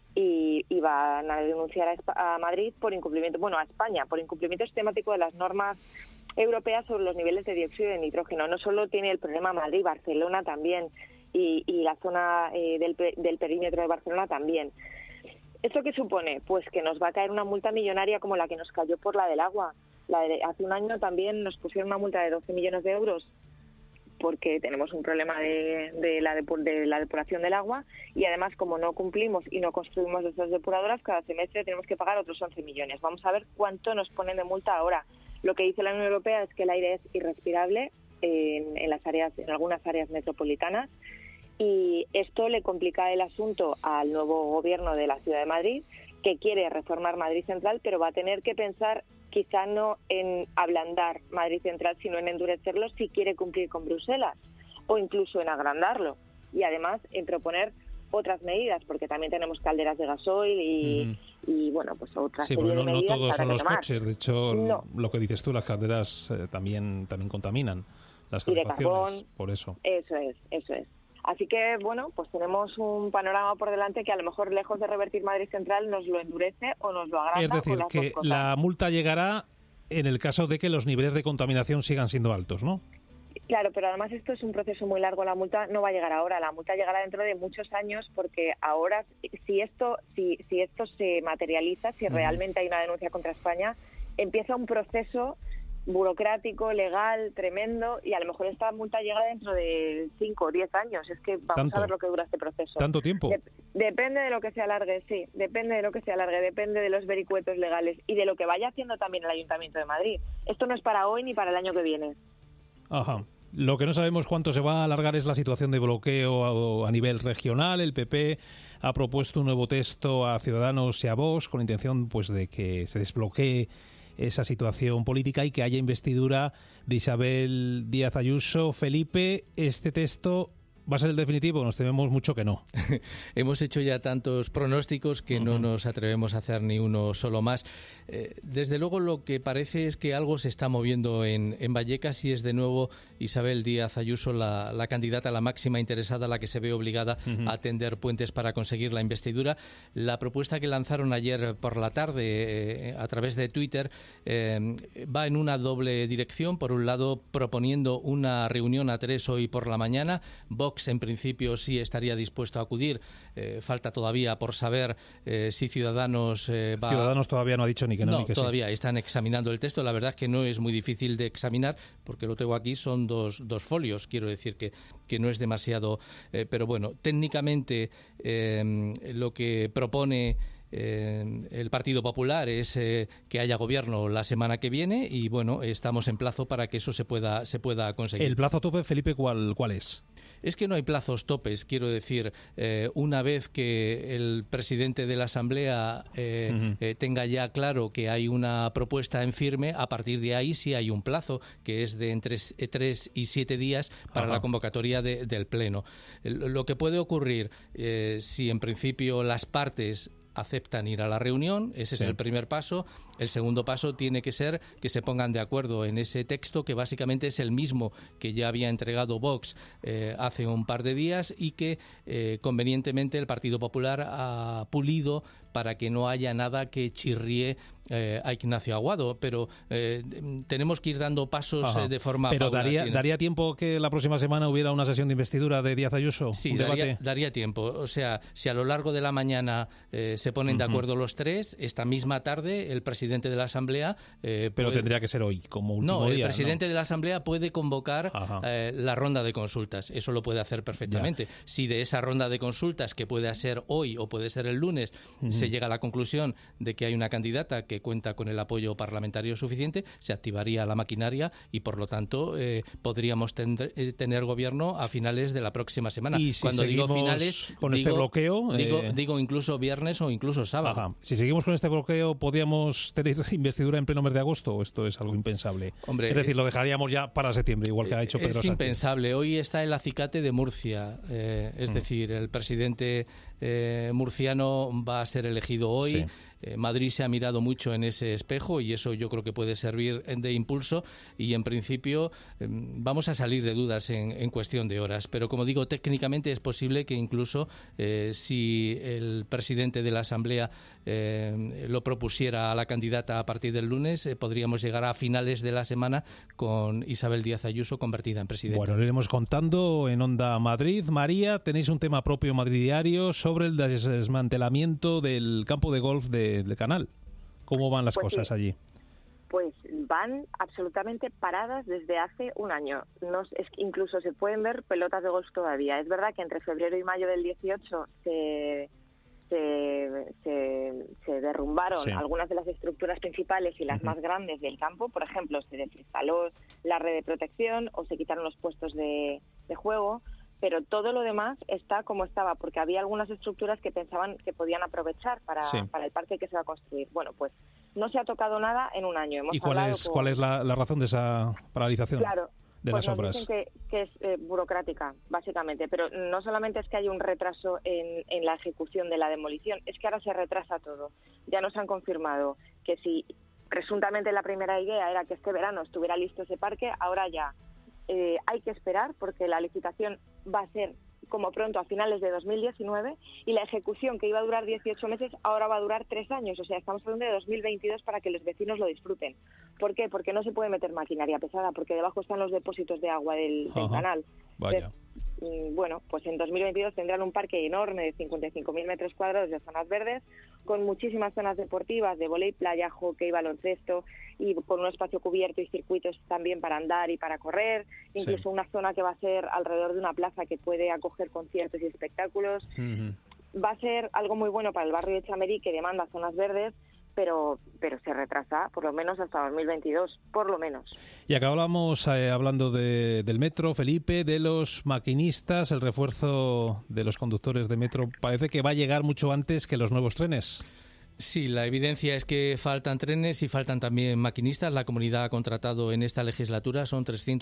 y van a denunciar a Madrid por incumplimiento, a España, por incumplimiento sistemático de las normas europeas sobre los niveles de dióxido de nitrógeno. No solo tiene el problema Madrid, Barcelona también, y la zona del perímetro de Barcelona también. ¿Esto qué supone? Pues que nos va a caer una multa millonaria como la que nos cayó por la del agua. Hace un año también nos pusieron una multa de 12 millones de euros porque tenemos un problema de la depuración del agua y además como no cumplimos y no construimos esas depuradoras, cada semestre tenemos que pagar otros 11 millones. Vamos a ver cuánto nos ponen de multa ahora. Lo que dice la Unión Europea es que el aire es irrespirable en algunas áreas metropolitanas y esto le complica el asunto al nuevo gobierno de la Ciudad de Madrid, que quiere reformar Madrid Central, pero va a tener que pensar quizá no en ablandar Madrid Central, sino en endurecerlo si quiere cumplir con Bruselas, o incluso en agrandarlo, y además en proponer otras medidas, porque también tenemos calderas de gasoil y bueno, pues otras serie de medidas. No todos son los tomar. coches, de hecho, no. Lo que dices tú, las calderas también contaminan las calefacciones, y de carbón, por eso. Eso es. Así que, bueno, pues tenemos un panorama por delante que a lo mejor, lejos de revertir Madrid Central, nos lo endurece o nos lo agranda. Es decir, que la multa llegará en el caso de que los niveles de contaminación sigan siendo altos, ¿no? Claro, pero además esto es un proceso muy largo. La multa no va a llegar ahora, la multa llegará dentro de muchos años, porque ahora, si esto se materializa, si realmente hay una denuncia contra España, empieza un proceso burocrático, legal, tremendo, y a lo mejor esta multa llega dentro de 5 o 10 años. Es que vamos a ver lo que dura este proceso. ¿Tanto tiempo? Depende de lo que se alargue, sí. Depende de lo que se alargue, depende de los vericuetos legales y de lo que vaya haciendo también el Ayuntamiento de Madrid. Esto no es para hoy ni para el año que viene. Ajá. Lo que no sabemos cuánto se va a alargar es la situación de bloqueo a nivel regional. El PP ha propuesto un nuevo texto a Ciudadanos y a Vox con la intención pues de que se desbloquee esa situación política y que haya investidura de Isabel Díaz Ayuso. Felipe, ¿este texto va a ser el definitivo? Nos tememos mucho que no. Hemos hecho ya tantos pronósticos que no nos atrevemos a hacer ni uno solo más. Desde luego lo que parece es que algo se está moviendo en Vallecas y es de nuevo Isabel Díaz Ayuso la candidata, la máxima interesada, la que se ve obligada a tender puentes para conseguir la investidura. La propuesta que lanzaron ayer por la tarde a través de Twitter va en una doble dirección. Por un lado, proponiendo una reunión a 3 hoy por la mañana. Vox en principio sí estaría dispuesto a acudir. Falta todavía por saber si Ciudadanos va... Ciudadanos todavía no ha dicho ni que no, ni que todavía sí. Están examinando el texto. La verdad es que no es muy difícil de examinar porque lo tengo aquí, son dos folios. Quiero decir que no es demasiado... pero bueno, técnicamente lo que propone el Partido Popular es que haya gobierno la semana que viene y bueno, estamos en plazo para que eso se pueda conseguir. ¿El plazo tope, Felipe, cuál es? Es que no hay plazos topes, quiero decir, una vez que el presidente de la Asamblea tenga ya claro que hay una propuesta en firme, a partir de ahí sí hay un plazo, que es de entre 3 y 7 días para la convocatoria del Pleno. Lo que puede ocurrir, si en principio las partes aceptan ir a la reunión, ese es el primer paso, El segundo paso tiene que ser que se pongan de acuerdo en ese texto, que básicamente es el mismo que ya había entregado Vox hace un par de días y que convenientemente el Partido Popular ha pulido para que no haya nada que chirríe a Ignacio Aguado, pero tenemos que ir dando pasos de forma paulatina. Pero ¿daría tiempo que la próxima semana hubiera una sesión de investidura de Díaz Ayuso? Sí, daría tiempo. O sea, si a lo largo de la mañana se ponen de acuerdo los tres, esta misma tarde el presidente de la Asamblea... pero tendría que ser hoy, como último día. El presidente de la Asamblea puede convocar la ronda de consultas. Eso lo puede hacer perfectamente. Ya. Si de esa ronda de consultas, que puede ser hoy o puede ser el lunes, se llega a la conclusión de que hay una candidata que cuenta con el apoyo parlamentario suficiente, se activaría la maquinaria y, por lo tanto, podríamos tener gobierno a finales de la próxima semana. Y si cuando digo finales, con este bloqueo... digo incluso viernes o incluso sábado. Si seguimos con este bloqueo, ¿podríamos tener investidura en pleno mes de agosto o esto es algo impensable? Hombre, es decir, lo dejaríamos ya para septiembre, igual que ha hecho Pedro Sánchez. Es impensable. Hoy está el acicate de Murcia. Es decir, el presidente murciano va a ser elegido hoy. Sí. Madrid se ha mirado mucho en ese espejo y eso yo creo que puede servir de impulso y en principio vamos a salir de dudas en cuestión de horas, pero como digo, técnicamente es posible que incluso si el presidente de la Asamblea lo propusiera a la candidata a partir del lunes, podríamos llegar a finales de la semana con Isabel Díaz Ayuso convertida en presidenta. Bueno, lo iremos contando en Onda Madrid. María, tenéis un tema propio en Madrid Diario sobre el desmantelamiento del campo de golf del Canal. ¿Cómo van las cosas allí? Pues van absolutamente paradas desde hace un año. Incluso se pueden ver pelotas de golf todavía. Es verdad que entre febrero y mayo del 18 se derrumbaron algunas de las estructuras principales y las más grandes del campo. Por ejemplo, se desinstaló la red de protección o se quitaron los puestos de juego. Pero todo lo demás está como estaba, porque había algunas estructuras que pensaban que podían aprovechar para el parque que se va a construir. Bueno, pues no se ha tocado nada en un año. ¿Y cuál es la razón de esa paralización de las obras? Nos dicen que es burocrática, básicamente, pero no solamente es que hay un retraso en la ejecución de la demolición, es que ahora se retrasa todo. Ya nos han confirmado que si presuntamente la primera idea era que este verano estuviera listo ese parque, ahora ya hay que esperar porque la licitación va a ser como pronto a finales de 2019 y la ejecución que iba a durar 18 meses ahora va a durar 3 años, o sea, estamos hablando de 2022 para que los vecinos lo disfruten. ¿Por qué? Porque no se puede meter maquinaria pesada, porque debajo están los depósitos de agua del canal. Vaya. Bueno, pues en 2022 tendrán un parque enorme de 55.000 metros cuadrados de zonas verdes, con muchísimas zonas deportivas de vóley, playa, hockey, baloncesto y con un espacio cubierto y circuitos también para andar y para correr, incluso una zona que va a ser alrededor de una plaza que puede acoger conciertos y espectáculos. Va a ser algo muy bueno para el barrio de Chamerí, que demanda zonas verdes, pero se retrasa por lo menos hasta 2022, por lo menos. Y acabamos hablando del metro, Felipe, de los maquinistas, el refuerzo de los conductores de metro. Parece que va a llegar mucho antes que los nuevos trenes. Sí, la evidencia es que faltan trenes y faltan también maquinistas. La comunidad ha contratado en esta legislatura, son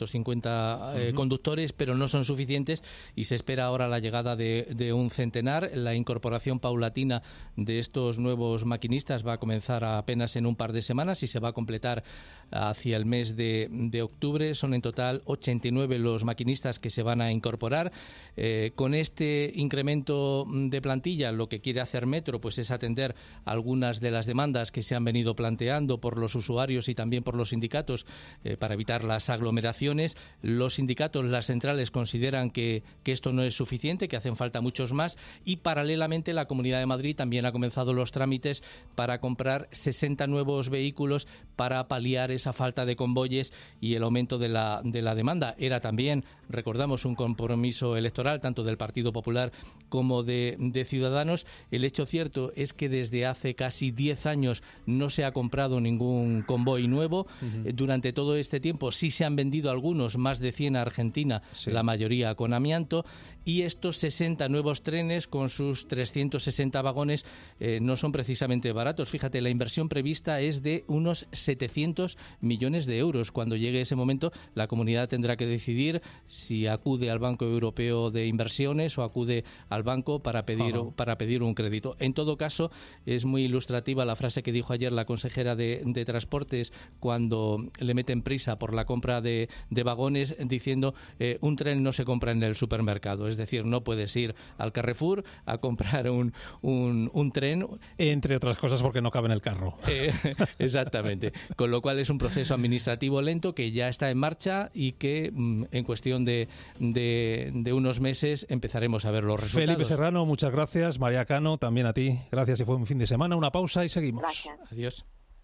350 conductores, pero no son suficientes y se espera ahora la llegada de un centenar. La incorporación paulatina de estos nuevos maquinistas va a comenzar apenas en un par de semanas y se va a completar hacia el mes de octubre. Son en total 89 los maquinistas que se van a incorporar. Con este incremento de plantilla, lo que quiere hacer Metro pues es atender algunas de las demandas que se han venido planteando por los usuarios y también por los sindicatos para evitar las aglomeraciones. Los sindicatos, las centrales, consideran que esto no es suficiente, que hacen falta muchos más y paralelamente la Comunidad de Madrid también ha comenzado los trámites para comprar 60 nuevos vehículos para paliar esa falta de convoyes y el aumento de la demanda. Era también, recordamos, un compromiso electoral tanto del Partido Popular como de Ciudadanos. El hecho cierto es que desde hace casi 10 años no se ha comprado ningún convoy nuevo. Durante todo este tiempo sí se han vendido algunos, más de 100 a Argentina, la mayoría con amianto, y estos 60 nuevos trenes con sus 360 vagones no son precisamente baratos. Fíjate, la inversión prevista es de unos 700 millones de euros. Cuando llegue ese momento, la comunidad tendrá que decidir si acude al Banco Europeo de Inversiones o acude al banco para pedir un crédito. En todo caso, es muy ilustrativa la frase que dijo ayer la consejera de Transportes cuando le meten prisa por la compra de vagones, diciendo un tren no se compra en el supermercado. Es decir, no puedes ir al Carrefour a comprar un tren. Entre otras cosas porque no cabe en el carro. Exactamente. Con lo cual es un proceso administrativo lento que ya está en marcha y que en cuestión de unos meses empezaremos a ver los resultados. Felipe Serrano, muchas gracias. María Cano, también a ti. Gracias y fue un fin de semana. Una pausa y seguimos. Gracias. Adiós.